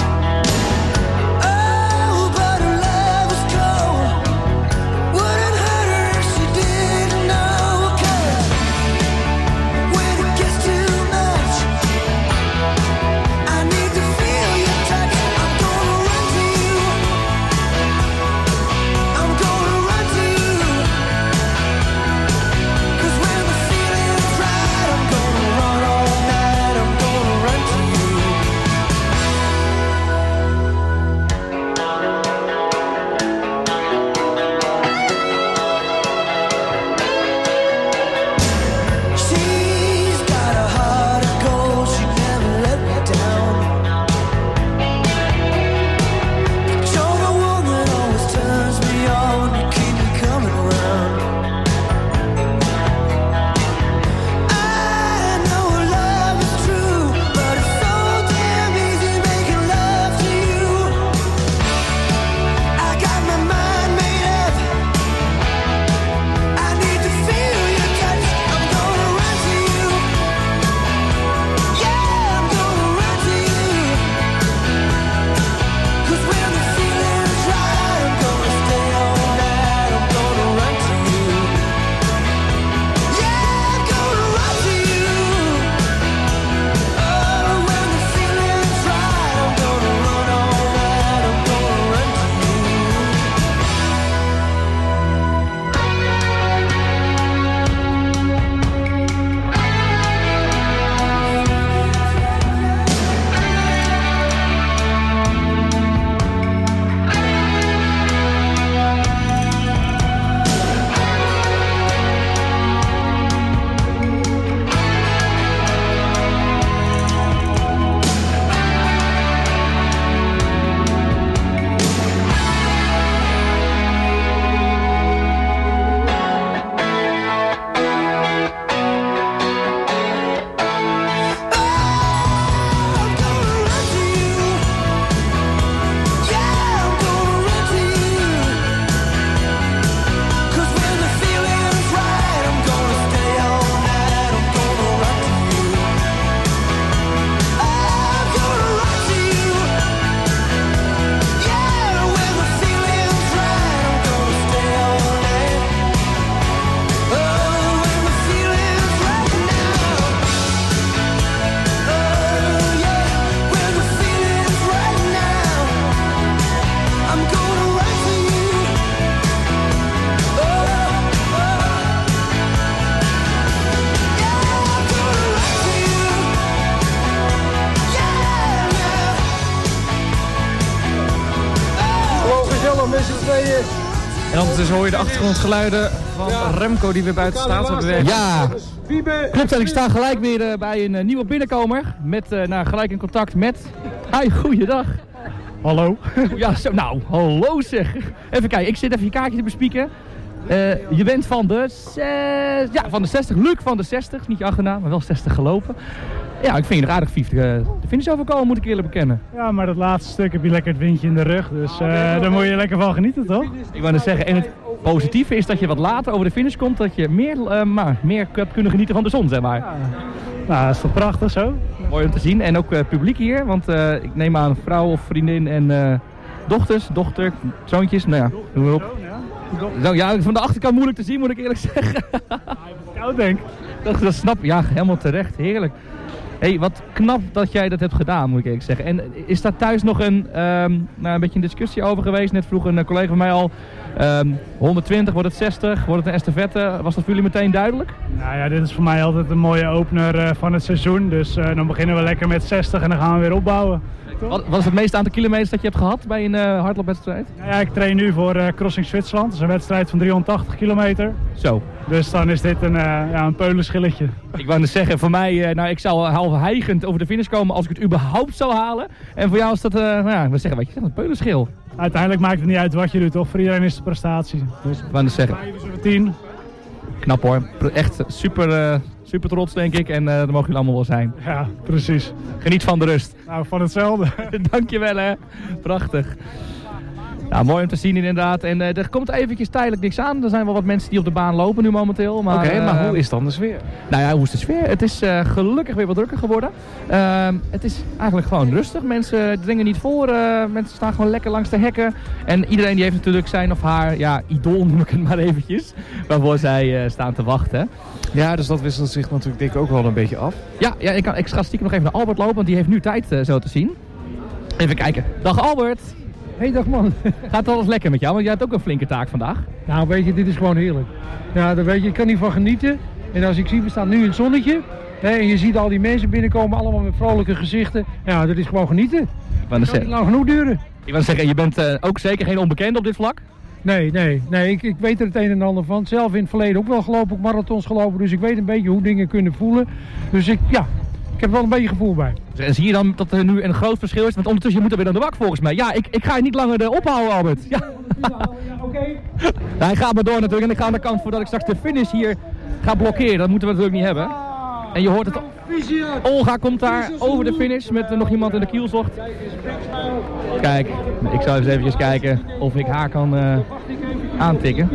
Oh, but her love is cold. Wouldn't hurt. En ondertussen hoor je de achtergrondgeluiden van Remco die weer buiten staat op de weg. Ja, klopt. En ik sta gelijk weer uh, bij een uh, nieuwe binnenkomer. Met, uh, nou, gelijk in contact met... Hi, goeiedag. Hallo. Ja, zo, nou, hallo zeg. Even kijken, ik zit even je kaartje te bespieken. Uh, je bent van de, zes... ja, van de zestig, Luc van de zestig. Niet je achternaam, maar wel zestig gelopen. Ja, ik vind je nog aardig vief de finish overkomen, moet ik eerlijk bekennen. Ja, maar dat laatste stuk heb je lekker het windje in de rug. Dus uh, daar moet je lekker van genieten, toch? Ik wou net zeggen, en het positieve is dat je wat later over de finish komt. Dat je meer, uh, maar, meer hebt kunnen genieten van de zon, zeg maar. Ja. Nou, dat is toch prachtig zo? Mooi om te zien. En ook uh, publiek hier, want uh, ik neem aan vrouw of vriendin en uh, dochters, dochter, zoontjes. Nou ja, doen we op. Zo, ja, van de achterkant moeilijk te zien, moet ik eerlijk zeggen. Koud denk. Dat, dat snap je, ja, helemaal terecht. Heerlijk. Hé, hey, wat knap dat jij dat hebt gedaan, moet ik eerlijk zeggen. En is daar thuis nog een, um, nou, een beetje een discussie over geweest? Net vroeg een uh, collega van mij al, um, honderdtwintig, wordt het zestig, wordt het een estafette? Was dat voor jullie meteen duidelijk? Nou ja, dit is voor mij altijd een mooie opener uh, van het seizoen. Dus uh, dan beginnen we lekker met zestig en dan gaan we weer opbouwen. Wat, wat is het meeste aantal kilometers dat je hebt gehad bij een uh, hardloopwedstrijd? Nou ja, ik train nu voor uh, Crossing Zwitserland. Dat is een wedstrijd van driehonderdtachtig kilometer. Zo. Dus dan is dit een, uh, ja, een peulenschilletje. Ik wou net zeggen, voor mij, uh, nou ik zou half hijgend over de finish komen als ik het überhaupt zou halen. En voor jou is dat, uh, nou ja, we zeggen, wat je zegt, een peulenschil. Uiteindelijk maakt het niet uit wat je doet, toch? Voor iedereen is het prestatie. Dus ik wou net zeggen. tien. Knap hoor. Echt super, uh, super trots denk ik en uh, dat mogen jullie allemaal wel zijn. Ja, precies. Geniet van de rust. Nou, van hetzelfde. Dankjewel hè. Prachtig. Nou, mooi om te zien inderdaad. En uh, er komt eventjes tijdelijk niks aan. Er zijn wel wat mensen die op de baan lopen nu momenteel. Oké, okay, uh, maar hoe is dan de sfeer? Nou ja, hoe is de sfeer? Het is uh, gelukkig weer wat drukker geworden. Uh, het is eigenlijk gewoon rustig. Mensen dringen niet voor. Uh, mensen staan gewoon lekker langs de hekken. En iedereen die heeft natuurlijk zijn of haar, ja, idool noem ik het maar eventjes. Waarvoor zij uh, staan te wachten. Ja, dus dat wisselt zich natuurlijk denk ik ook wel een beetje af. Ja, ja ik, kan, ik ga stiekem nog even naar Albert lopen, want die heeft nu tijd uh, zo te zien. Even kijken. Dag Albert. Hey, dag man. Gaat alles lekker met jou? Want jij hebt ook een flinke taak vandaag. Nou, weet je, dit is gewoon heerlijk. Ja, dan weet je, ik kan hiervan genieten. En als ik zie, we staan nu in het zonnetje. Hè, en je ziet al die mensen binnenkomen, allemaal met vrolijke gezichten. Ja, dat is gewoon genieten. Het kan niet lang genoeg duren. Ik wil zeggen, je bent uh, ook zeker geen onbekende op dit vlak? Nee, nee, nee. Ik, ik weet er het een en ander van. Zelf in het verleden ook wel gelopen, ook marathons gelopen. Dus ik weet een beetje hoe dingen kunnen voelen. Dus ik, ja... Ik heb wel een beetje gevoel bij. En zie je dan dat er nu een groot verschil is? Want ondertussen moet er weer aan de bak volgens mij. Ja, ik, ik ga je niet langer uh, ophouden, Albert. Ja, ja oké. Okay. Hij gaat maar door natuurlijk. En ik ga aan de kant voordat ik straks de finish hier ga blokkeren. Dat moeten we natuurlijk niet hebben. En je hoort het. Olga komt daar over de finish met uh, nog iemand in de kielzocht. Kijk, ik zal eens eventjes kijken of ik haar kan uh, aantikken.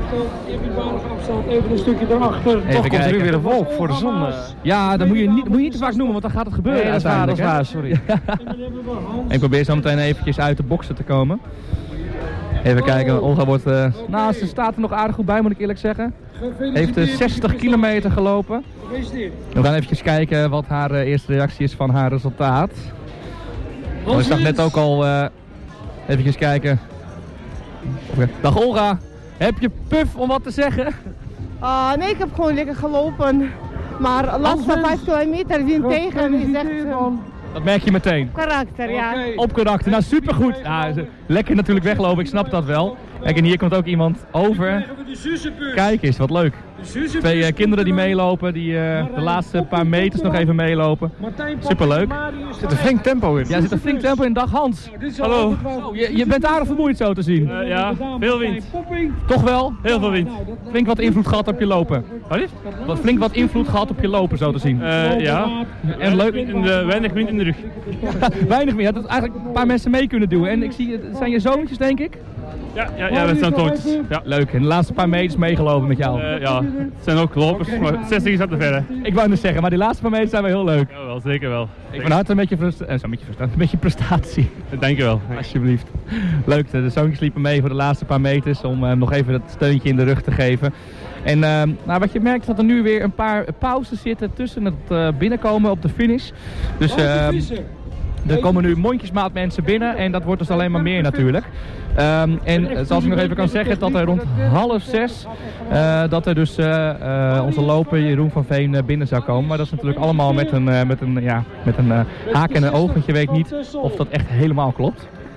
Even een stukje erachter. Toch komt er nu weer een wolk voor de zon. Uh. Ja, dat moet je, niet, moet je niet te vaak noemen, want dan gaat het gebeuren. Nee, dat is waar, dat is waar, sorry. Ik probeer zo meteen eventjes uit de boksen te komen. Even kijken, Olga wordt... Uh, nou, ze staat er nog aardig goed bij, moet ik eerlijk zeggen. Heeft uh, zestig kilometer gelopen. We gaan eventjes kijken wat haar uh, eerste reactie is van haar resultaat. Oh, ik zag net ook al... Uh, eventjes kijken. Okay. Dag Olga, heb je puf om wat te zeggen? Uh, nee, ik heb gewoon lekker gelopen. Maar de laatste vijf kilometer zien tegen is echt... Uh, dat merk je meteen? Op karakter, ja. Okay. Op karakter, nou supergoed. Ja, lekker natuurlijk weglopen, ik snap dat wel. Kijk, en hier komt ook iemand over. Kijk eens, wat leuk. Twee uh, kinderen die meelopen, die uh, de laatste paar meters nog even meelopen. Superleuk. Er zit een flink tempo in. Ja, er zit een flink tempo in. Dag Hans. Hallo. Oh, je, je bent aardig vermoeid zo te zien. Uh, ja, veel wind. Toch wel? Heel veel wind. Flink wat invloed gehad op je lopen. Wat is? Wat, flink wat invloed gehad op je lopen zo te zien. Uh, ja. En leuk. In de, weinig wind in de rug. Weinig meer. Dat eigenlijk een paar mensen mee kunnen doen. En ik zie, het zijn je zoontjes denk ik? Ja, ja, ja, dat zijn toontjes. Ja. Leuk, en de laatste paar meters meegelopen met jou. Uh, ja, het zijn ook lopers, maar zestig is dat te ver. Ik wou net zeggen, maar die laatste paar meters zijn wel heel leuk. Ja, wel, zeker wel. Ik ben hard een beetje, frustra- uh, een beetje, frustra- een beetje prestatie. Dank je wel. Alsjeblieft. Leuk, de zoontjes liepen mee voor de laatste paar meters om uh, nog even dat steuntje in de rug te geven. En uh, nou, wat je merkt is dat er nu weer een paar pauzes zitten tussen het uh, binnenkomen op de finish. Dus... Uh, Er komen nu mondjesmaat mensen binnen en dat wordt dus alleen maar meer natuurlijk. Um, en zoals ik nog even kan zeggen, dat er rond half zes, uh, dat er dus uh, uh, onze loper Jeroen van Veen uh, binnen zou komen. Maar dat is natuurlijk allemaal met een, uh, met een, ja, met een uh, haak en een oog, want je weet niet of dat echt helemaal klopt.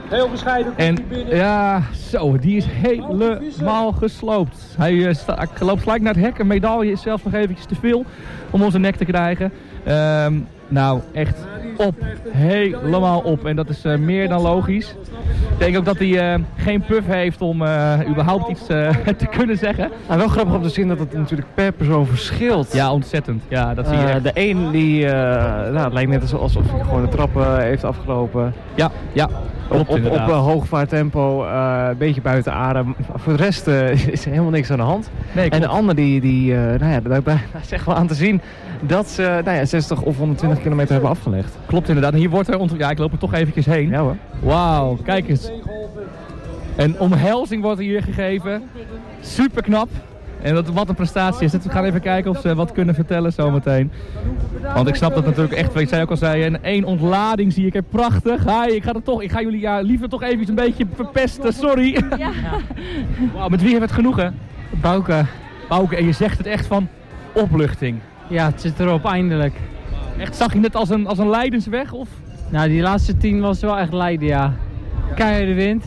Heel bescheiden. En ja, zo, die is helemaal gesloopt. Hij uh, sta, loopt gelijk naar het hek. Een medaille is zelfs nog eventjes te veel om onze nek te krijgen. Um, nou, echt op. Helemaal op. En dat is uh, meer dan logisch. Ik denk ook dat hij uh, geen puff heeft om uh, überhaupt iets uh, te kunnen zeggen. Nou, wel grappig om te zien dat het natuurlijk per persoon verschilt. Ja, ontzettend. Ja, dat zie je uh, echt. De een die, uh, nou, het lijkt net alsof hij gewoon de trappen heeft afgelopen. Ja, ja. Op, op, op uh, hoogvaarttempo, uh, een beetje buiten adem. Voor de rest uh, is er helemaal niks aan de hand. Nee, en de ander die, die uh, nou ja, daar, daar is echt wel aan te zien dat ze nou ja, zestig of honderdtwintig kilometer hebben afgelegd. Klopt inderdaad. En hier wordt er, ont- ja, ik loop er toch eventjes heen. Ja hoor. Wauw, kijk eens. Een omhelzing wordt hier gegeven. Super knap. En dat, wat een prestatie is het. We gaan even kijken of ze wat kunnen vertellen zometeen. Want ik snap dat natuurlijk echt, wat ik zei ook al zei, en één ontlading zie ik er prachtig. Hi, ik ga er toch, ik ga jullie ja, liever toch even een beetje verpesten, sorry. Ja. Wauw, met wie hebben we het genoegen? Bouke. Bouke, en je zegt het echt van opluchting. Ja, het zit erop eindelijk. Echt, zag je het als een, als een lijdensweg of? Nou, die laatste tien was wel echt lijden, ja. Keiharde wind.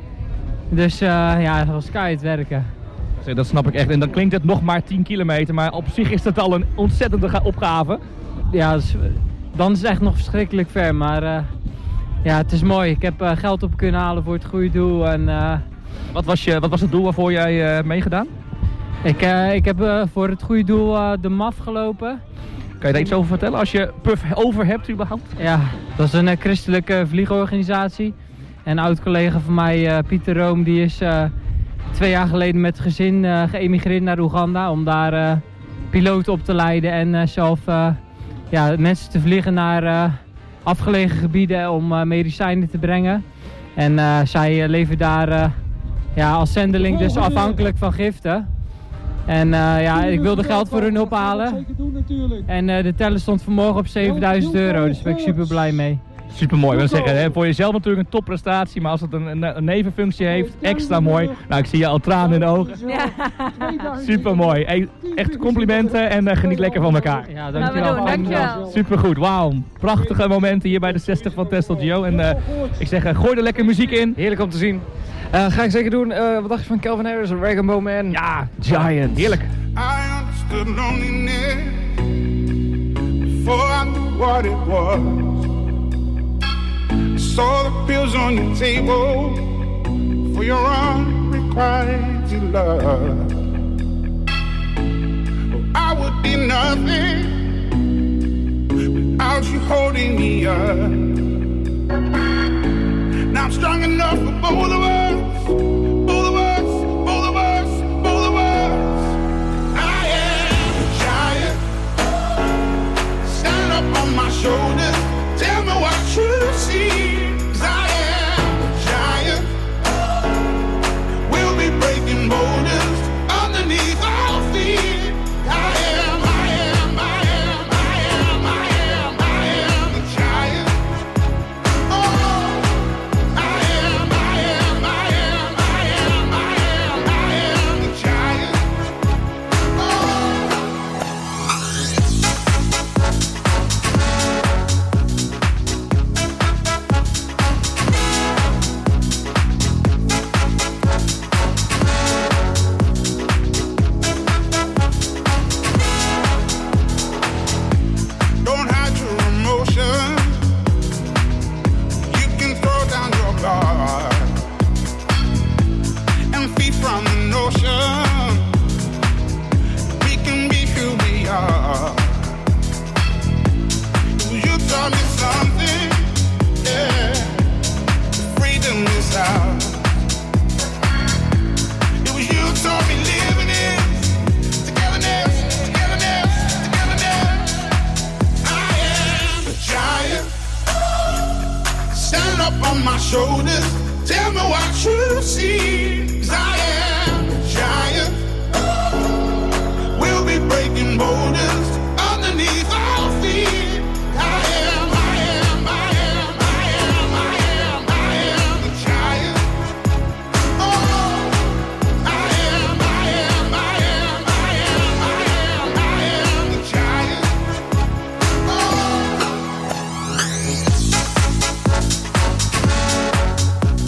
Dus uh, ja, dat was keihard werken. Dat snap ik echt. En dan klinkt het nog maar tien kilometer, maar op zich is dat al een ontzettende opgave. Ja, dus, dan is het echt nog verschrikkelijk ver, maar uh, ja, het is mooi. Ik heb uh, geld op kunnen halen voor het goede doel. En, uh, wat, was je, wat was het doel waarvoor jij uh, meegedaan? Ik, uh, ik heb uh, voor het goede doel uh, de M A F gelopen. Kan je daar iets over vertellen als je Puff over hebt überhaupt? Ja, dat is een uh, christelijke vliegorganisatie. En een oud-collega van mij, uh, Pieter Room, die is uh, twee jaar geleden met gezin uh, geëmigreerd naar Oeganda. Om daar uh, piloten op te leiden en uh, zelf uh, ja, mensen te vliegen naar uh, afgelegen gebieden om uh, medicijnen te brengen. En uh, zij uh, leven daar uh, ja, als zendeling dus afhankelijk van giften. En uh, ja, ik wilde geld voor hun ophalen. En uh, de teller stond vanmorgen op zevenduizend euro, dus daar ben ik super blij mee. Super mooi, ik wil zeggen, hè, voor jezelf natuurlijk een topprestatie, maar als het een, een, een nevenfunctie heeft, extra mooi. Nou, ik zie je al tranen in de ogen. Ja. Super mooi, echt complimenten en uh, geniet lekker van elkaar. Ja, dankjewel. Nou, dankjewel. Super goed, wauw. Prachtige momenten hier bij de zestig van Tesla Geo. En uh, ik zeg, uh, gooi er lekker muziek in. Heerlijk om te zien. Uh, ga ik zeker doen. Uh, wat dacht je van Calvin Harris en Rainbow Man? Ja, Giant. Heerlijk. I understood loneliness before I knew what it was. I saw the pills on your table for your unrequited love. Oh, I would be nothing without you holding me up. Now I'm strong enough for both of us, both of us, both of us, both of us. I am a giant. Stand up on my shoulders. Tell me what you see. 'Cause I am a giant. We'll be breaking boulders underneath our feet. I am, I am, I am, I am, I am, I am a giant. Oh, I am, I am, I am, I am, I am, I am a giant. Don't hide your emotions. You can throw down your guard and feed from the notion. We can be who we are. You taught me something, yeah. Freedom is ours. It was you taught me living it. Togetherness, togetherness, togetherness. I am a giant. Stand up on my shoulders. Tell me what you see. 'Cause I am a giant. We'll be breaking boulders underneath our feet. I am, I am, I am, I am, I am, I am a giant. Oh, I am, I am, I am, I am, I am, I am a giant. Oh.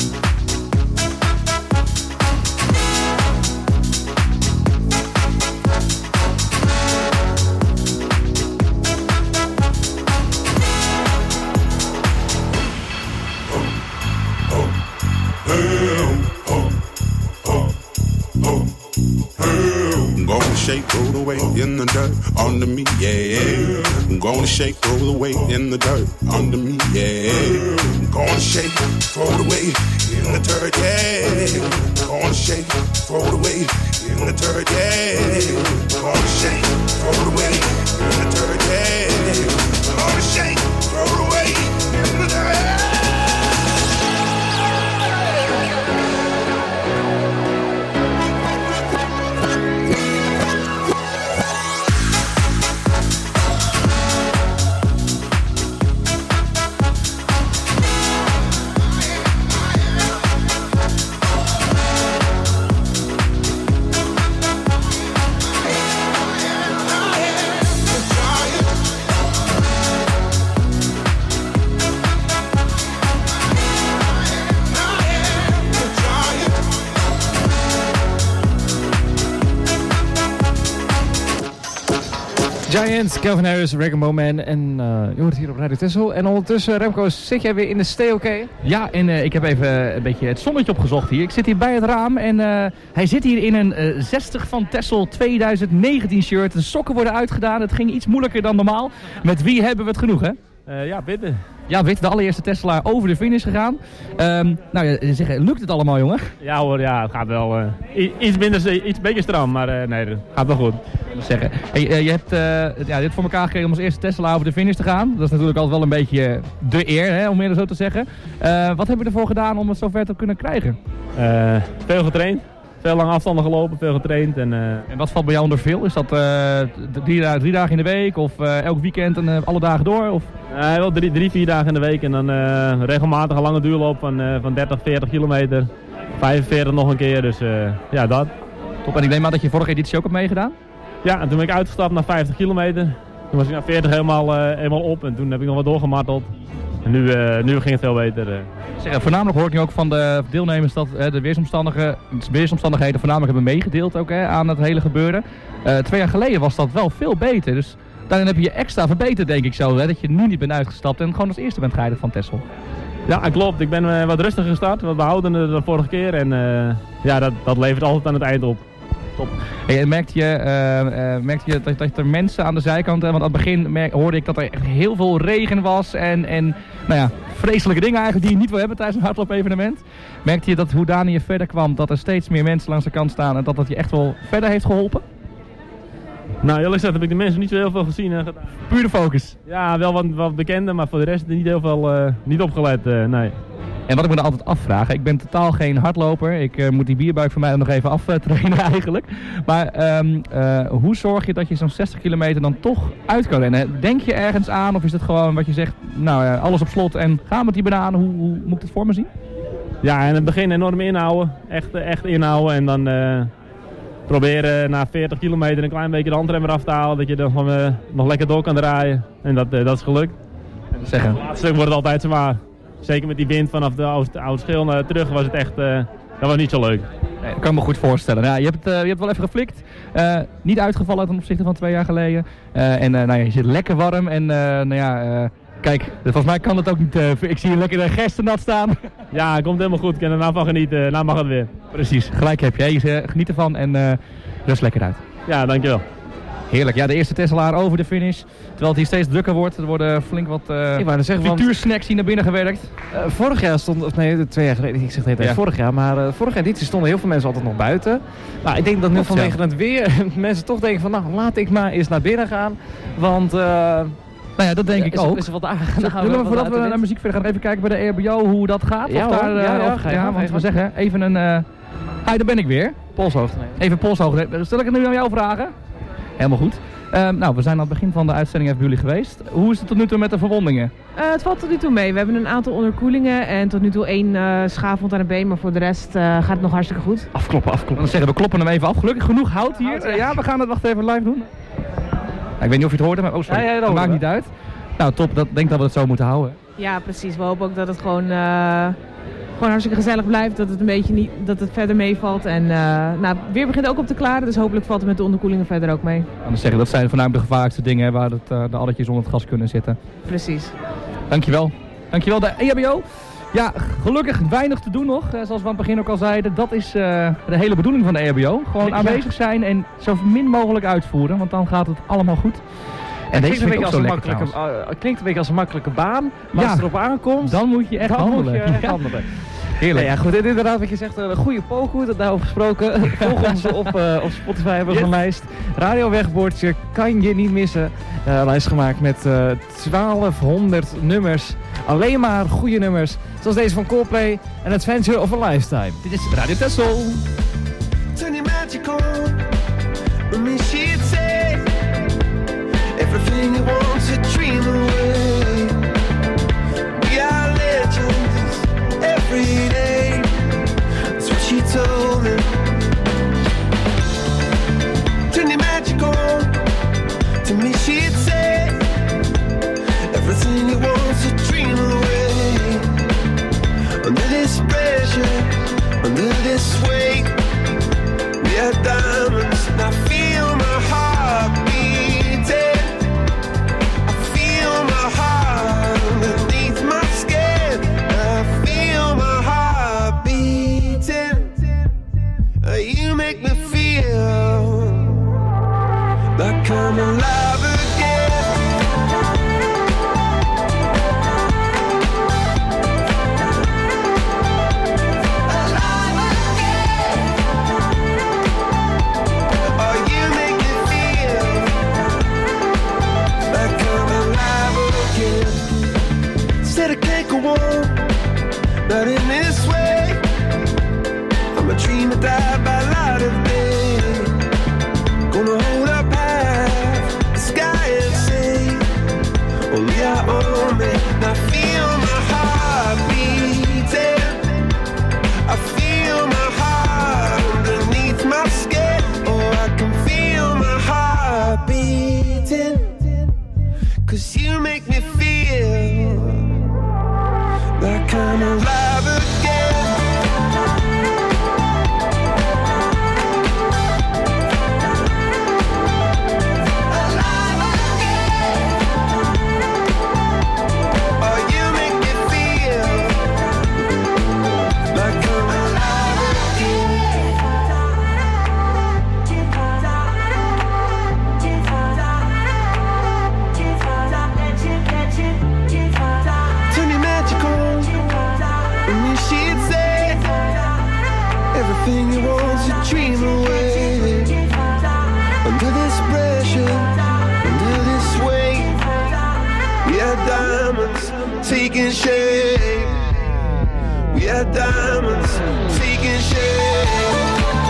shake, roll the weight in the dirt under me, yeah. I'm gonna shake, roll the weight in the dirt under me, yeah. I'm gonna shake, throw the weight in the dirt, yeah. I'm gonna shake, throw the weight in the dirt, yeah. I'm gonna shake, throw the weight in the dirt, yeah. I'm gonna shake, throw the weight in the dirt. Giants, Calvin Harris, Rainbow Man en uh, je hoort het hier op Radio Texel. En ondertussen, Remco, zit jij weer in de Stay OK? Ja, en uh, ik heb even een beetje het zonnetje opgezocht hier. Ik zit hier bij het raam en uh, hij zit hier in een uh, zestig van Texel twintig negentien shirt. De sokken worden uitgedaan, het ging iets moeilijker dan normaal. Met wie hebben we het genoeg, hè? Uh, ja, Witte. Ja, Witte, de allereerste Tesselaar over de finish gegaan. Um, nou ja, zeg, lukt het allemaal, jongen? Ja hoor, ja, het gaat wel uh, iets minder, iets beetje stram, maar uh, nee, het gaat wel goed. Zeggen. Hey, uh, je hebt uh, ja, dit voor elkaar gekregen om als eerste Tesselaar over de finish te gaan. Dat is natuurlijk altijd wel een beetje de eer, hè, om eerder zo te zeggen. Uh, wat heb je ervoor gedaan om het zover te kunnen krijgen? Uh, veel getraind. Veel lange afstanden gelopen, veel getraind. En, uh... en wat valt bij jou onder veel? Is dat uh, drie, drie dagen in de week of uh, elk weekend en uh, alle dagen door? Of? Uh, wel drie, drie, vier dagen in de week en dan uh, regelmatig een lange duurloop van, uh, van dertig, veertig kilometer. vijfenveertig nog een keer, dus uh, ja, dat. Top, en ik neem aan dat je vorige editie ook hebt meegedaan? Ja, en toen ben ik uitgestapt naar vijftig kilometer. Toen was ik naar veertig helemaal, uh, helemaal op en toen heb ik nog wat doorgemarteld. En nu, uh, nu ging het veel beter. Uh. Zeg, voornamelijk hoor ik nu ook van de deelnemers dat uh, de weersomstandigheden, weersomstandigheden voornamelijk hebben meegedeeld ook, hè, aan het hele gebeuren. Uh, twee jaar geleden was dat wel veel beter, dus daarin heb je je extra verbeterd denk ik zo, hè, dat je nu niet bent uitgestapt en gewoon als eerste bent geëindigd van Texel. Ja, klopt. Ik ben uh, wat rustiger gestart, wat behoudender dan vorige keer en uh, ja, dat, dat levert altijd aan het eind op. Top. Hey, merkte je, uh, uh, merkte je dat, dat er mensen aan de zijkant, uh, want aan het begin merk, hoorde ik dat er echt heel veel regen was en, en nou ja, vreselijke dingen eigenlijk die je niet wil hebben tijdens een hardloop-evenement. Merkte je dat hoe Dani je verder kwam, dat er steeds meer mensen langs de kant staan en dat dat je echt wel verder heeft geholpen? Nou, eerlijk gezegd heb ik de mensen niet zo heel veel gezien en gedaan. Puur de focus? Ja, wel wat, wat bekende, maar voor de rest niet heel veel, uh, niet opgelet, uh, nee. En wat ik me dan altijd afvraag, ik ben totaal geen hardloper. Ik uh, moet die bierbuik voor mij nog even aftrainen eigenlijk. Maar um, uh, hoe zorg je dat je zo'n zestig kilometer dan toch uit kan rennen? Denk je ergens aan of is het gewoon wat je zegt, nou uh, alles op slot en ga met die bananen? Hoe, hoe moet ik het voor me zien? Ja, in het begin enorm inhouden. Echt, echt inhouden en dan uh, proberen na veertig kilometer een klein beetje de handrem eraf te halen. Dat je dan gewoon, uh, nog lekker door kan draaien. En dat, uh, dat is gelukt. En zeggen. Het laatste stuk wordt het altijd zwaar. Zeker met die wind vanaf de oude, oude schil naar terug was het echt, uh, dat was niet zo leuk. Nee, dat kan ik me goed voorstellen. Ja, je, hebt, uh, je hebt wel even geflikt. Uh, niet uitgevallen ten opzichte van twee jaar geleden. Uh, en uh, nou ja, je zit lekker warm. En uh, nou ja, uh, kijk, volgens mij kan het ook niet. Uh, ik zie je lekker de gersten nat staan. Ja, het komt helemaal goed. Ik kan er nou van genieten. Nou mag het weer. Precies, gelijk heb je. Je geniet ervan en uh, rust lekker uit. Ja, dankjewel. Heerlijk, ja, de eerste Tesselaar over de finish. Terwijl het hier steeds drukker wordt. Er worden flink wat uh, frituursnacks die naar binnen gewerkt. Uh, vorig jaar stond, of nee, twee jaar geleden, ik zeg het even ja. vorig jaar, maar uh, vorig jaar editie stonden heel veel mensen altijd nog buiten. Nou, ik denk dat nu Klopt, vanwege ja. het weer mensen toch denken van, nou, laat ik maar eens naar binnen gaan. Want, uh, nou ja, dat denk ja, ik is, ook. Is er wat aangenaam. Zullen we voordat we naar muziek verder gaan even kijken bij de E H B O hoe dat gaat? Ja, of daar, hoor, ja, ja, of, ga je ja, gaan, want we zeggen, even een... Uh, ah, daar ben ik weer. Polshoogte. Even polshoogte. Stel ik het nu aan jou vragen? Helemaal goed. Uh, nou, we zijn aan het begin van de uitzending even bij jullie geweest. Hoe is het tot nu toe met de verwondingen? Uh, het valt tot nu toe mee. We hebben een aantal onderkoelingen en tot nu toe één uh, schaafwond aan het been, maar voor de rest uh, gaat het nog hartstikke goed. Afkloppen, afkloppen. Dan zeggen we kloppen hem even af. Gelukkig genoeg hout hier. Hout, uh, ja, we gaan het wacht even live doen. Nou, ik weet niet of je het hoorde, maar oh sorry, ja, ja, dat, dat maakt niet uit. Nou top, dat denk dat we het zo moeten houden. Ja, precies. We hopen ook dat het gewoon... Uh, Gewoon hartstikke gezellig blijft, dat het een beetje niet, dat het verder meevalt. En uh, nou, weer begint ook op te klaren, dus hopelijk valt het met de onderkoelingen verder ook mee. Anders zeggen, dat zijn voornamelijk de gevaarlijkste dingen waar het, uh, de addertjes onder het gas kunnen zitten. Precies. Dankjewel. Dankjewel de E H B O. Ja, gelukkig weinig te doen nog, uh, zoals we aan het begin ook al zeiden. Dat is uh, de hele bedoeling van de E H B O. Gewoon ja. aanwezig zijn en zo min mogelijk uitvoeren, want dan gaat het allemaal goed. En het deze klinkt, een vind ik beetje ook als zo een lekker uh, klinkt een beetje als een makkelijke baan, maar ja. als het erop aankomt, dan moet je echt dan handelen. Moet je echt ja. handelen. Heerlijk. Ja, ja, goed. En inderdaad, wat je zegt, een goede pokoe, daarover gesproken. Volg ons op, uh, op Spotify, hebben we yes. een lijst. Radio Wegbordje kan je niet missen. Uh, een lijst gemaakt met uh, twaalfhonderd nummers. Alleen maar goede nummers. Zoals deze van Coldplay en Adventure of a Lifetime. Dit is Radio Texel. Turning magic on. With me she'd say everything you want to dream away. We are legends every day. That's what she told me. Turn your magic on. To me she'd say everything you want to dream away. Under this pressure, under this weight, we are diamonds. And I feel my heart beating. I feel my heart underneath my skin. I feel my heart beating. You make me feel like I'm alive again. Alive again. Oh, you make me feel like I'm alive again. Said I can't go on, not in this way. I'm a dream that died by light of day. Gonna hold up half the sky and say, only I own me. And I feel my heart beating. I feel my heart underneath my skin. Oh, I can feel my heart beating. Cause you make me feel like I'm alive again. Everything you want to dream away. Under this pressure, under this weight, we are diamonds taking shape. We are diamonds taking shape.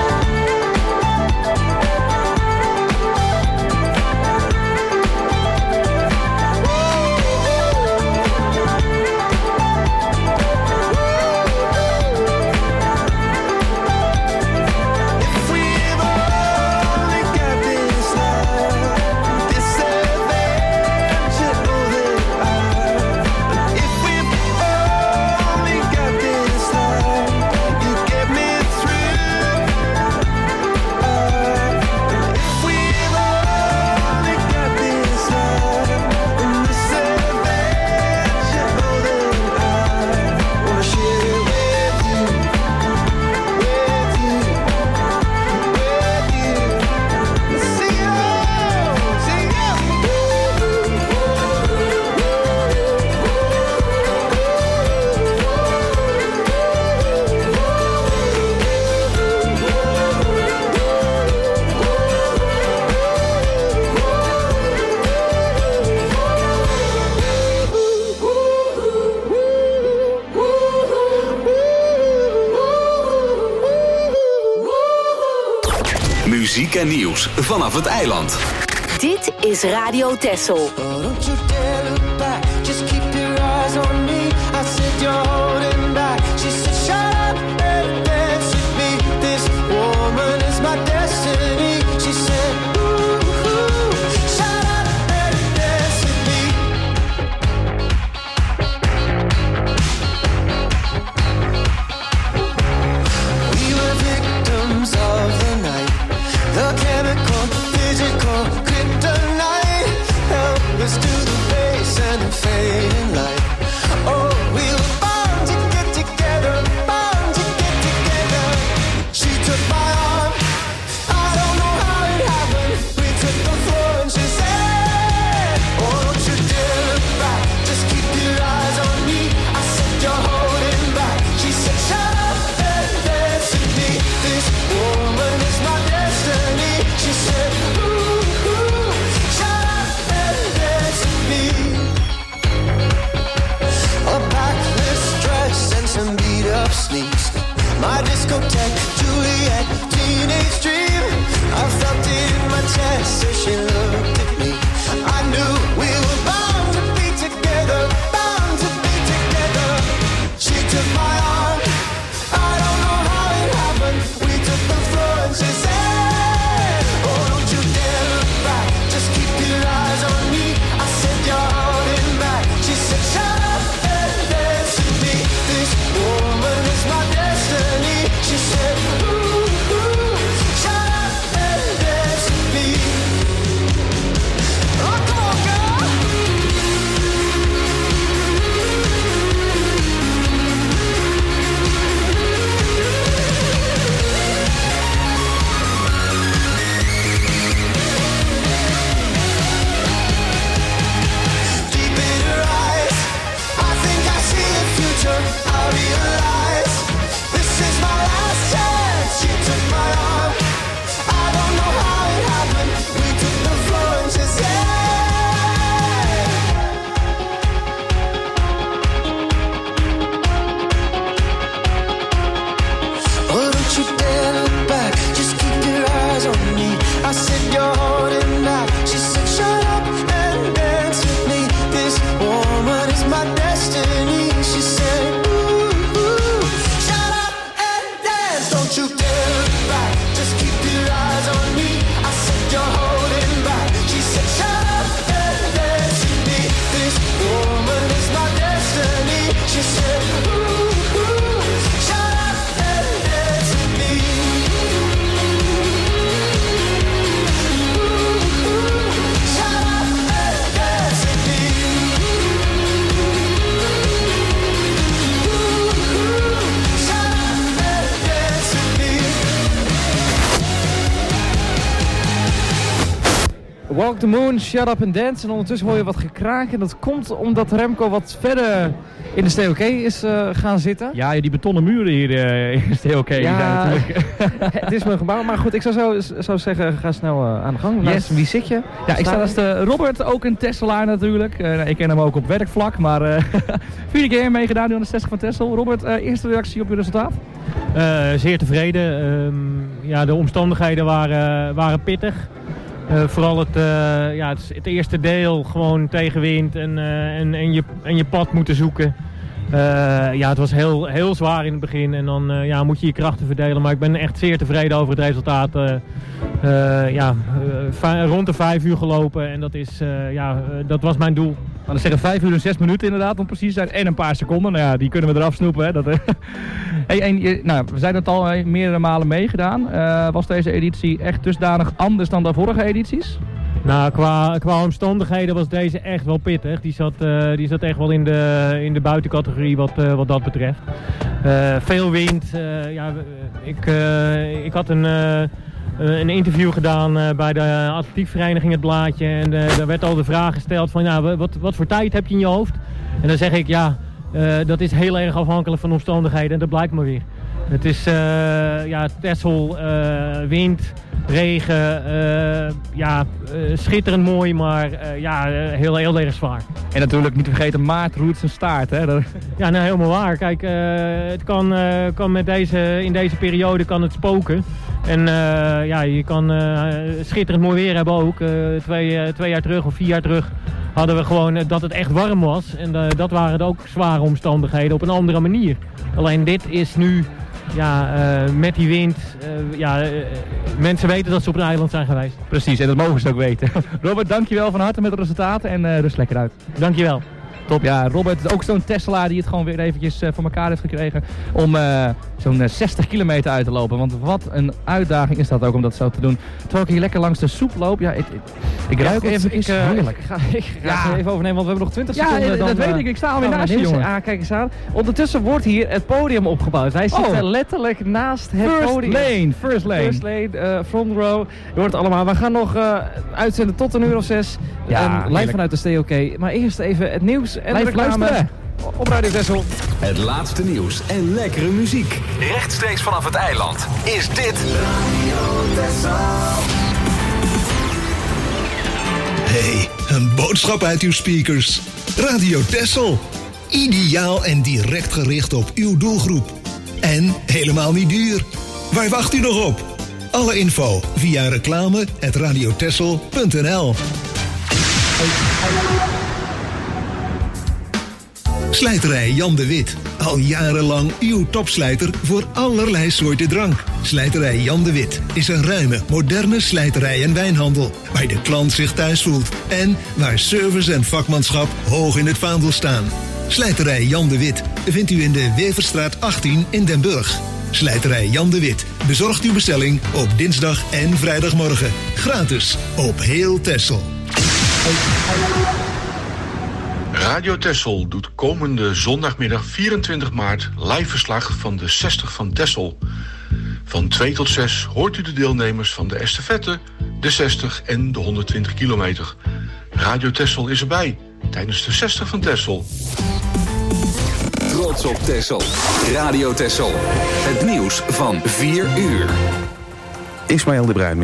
Muziek en nieuws vanaf het eiland. Dit is Radio Texel. To the base and the fading light. Oh, we were born together. Walk the Moon, Shut Up and Dance. En ondertussen hoor je wat gekraak. En dat komt omdat Remco wat verder in de Stay OK is uh, gaan zitten. Ja, die betonnen muren hier uh, in de Stay OK. Ja, het is mijn gebouw. Maar goed, ik zou, zo, zou zeggen, ga snel uh, aan de gang. Yes. Naast, wie zit je? Ja, ik sta naast uh, Robert, ook een Tesselaar natuurlijk. Uh, ik ken hem ook op werkvlak, maar uh, vierde keer meegedaan nu aan de zestig van Texel. Robert, uh, eerste reactie op je resultaat? Uh, zeer tevreden. Um, ja, de omstandigheden waren, waren pittig. Uh, vooral het, uh, ja, het, het eerste deel gewoon tegenwind en, uh, en, en, je, en je pad moeten zoeken. Uh, ja, het was heel, heel zwaar in het begin en dan uh, ja, moet je je krachten verdelen. Maar ik ben echt zeer tevreden over het resultaat. Uh, uh, ja, uh, rond de vijf uur gelopen en dat, is, uh, ja, uh, dat was mijn doel. Maar dan zeggen vijf uur en zes minuten inderdaad om precies te zijn. En een paar seconden. Nou ja, die kunnen we eraf snoepen. Hè. Dat, uh. hey, en, je, nou, we zijn het al uh, meerdere malen meegedaan. Uh, was deze editie echt dusdanig anders dan de vorige edities? Nou, qua, qua omstandigheden was deze echt wel pittig. Die zat, uh, die zat echt wel in de, in de buitencategorie wat, uh, wat dat betreft. Uh, veel wind. Uh, ja, ik, uh, ik had een, uh, een interview gedaan uh, bij de atletiekvereniging Het Blaadje. En uh, daar werd al de vraag gesteld van ja, wat, wat voor tijd heb je in je hoofd? En dan zeg ik ja, uh, dat is heel erg afhankelijk van omstandigheden. En dat blijkt maar weer. Het is uh, ja, Texel, uh, wind, regen, uh, ja, uh, schitterend mooi, maar uh, ja, uh, heel, heel erg zwaar. En natuurlijk niet te vergeten maart roert zijn staart, hè? Dat... Ja, nou helemaal waar. Kijk, uh, het kan, uh, kan met deze, in deze periode kan het spoken. En uh, ja, je kan uh, schitterend mooi weer hebben ook. Uh, twee, uh, twee jaar terug of vier jaar terug hadden we gewoon uh, dat het echt warm was. En uh, dat waren ook zware omstandigheden op een andere manier. Alleen dit is nu... Ja, uh, met die wind, uh, ja, uh, mensen weten dat ze op een eiland zijn geweest. Precies, en dat mogen ze ook weten. Robert, dankjewel van harte met de resultaten en uh, rust lekker uit. Dankjewel. Top, ja, Robert is ook zo'n Tesselaar die het gewoon weer eventjes uh, voor elkaar heeft gekregen om uh, zo'n uh, zestig kilometer uit te lopen. Want wat een uitdaging is dat ook om dat zo te doen. Terwijl ik hier lekker langs de soep loop, ja, ik, ik, ik ruik ja, even, ik, uh, heerlijk. Ik ga, ik ga ja. even overnemen, want we hebben nog twintig ja, seconden. Ja, dan, dat uh, weet ik, ik sta alweer naast je, jongen. Ah, kijk eens aan. Ondertussen wordt hier het podium opgebouwd. Wij zitten oh. letterlijk naast het first podium. Lane, first lane, first lane. uh, front row. Je hoort het allemaal. We gaan nog uh, uitzenden tot een uur of zes. Ja, en live heerlijk. Vanuit de Stay OK. Maar eerst even het nieuws en live de reclame. Luisteren. Op Radio Texel. Het laatste nieuws en lekkere muziek. Rechtstreeks vanaf het eiland. Is dit Radio Texel. Hey, een boodschap uit uw speakers. Radio Texel. Ideaal en direct gericht op uw doelgroep. En helemaal niet duur. Waar wacht u nog op? Alle info via reclame at radiotexel punt n l. Slijterij Jan de Wit. Al jarenlang uw topslijter voor allerlei soorten drank. Slijterij Jan de Wit is een ruime, moderne slijterij en wijnhandel. Waar de klant zich thuis voelt. En waar service en vakmanschap hoog in het vaandel staan. Slijterij Jan de Wit vindt u in de Weverstraat achttien in Den Burg. Slijterij Jan de Wit bezorgt uw bestelling op dinsdag en vrijdagmorgen. Gratis op heel Texel. Radio Texel doet komende zondagmiddag vierentwintig maart live verslag van de zestig van Texel. Van twee tot zes hoort u de deelnemers van de estafette, de zestig en de honderdtwintig kilometer. Radio Texel is erbij tijdens de zestig van Texel. Trots op Texel. Radio Texel. Het nieuws van vier uur. Ismaël de Bruin.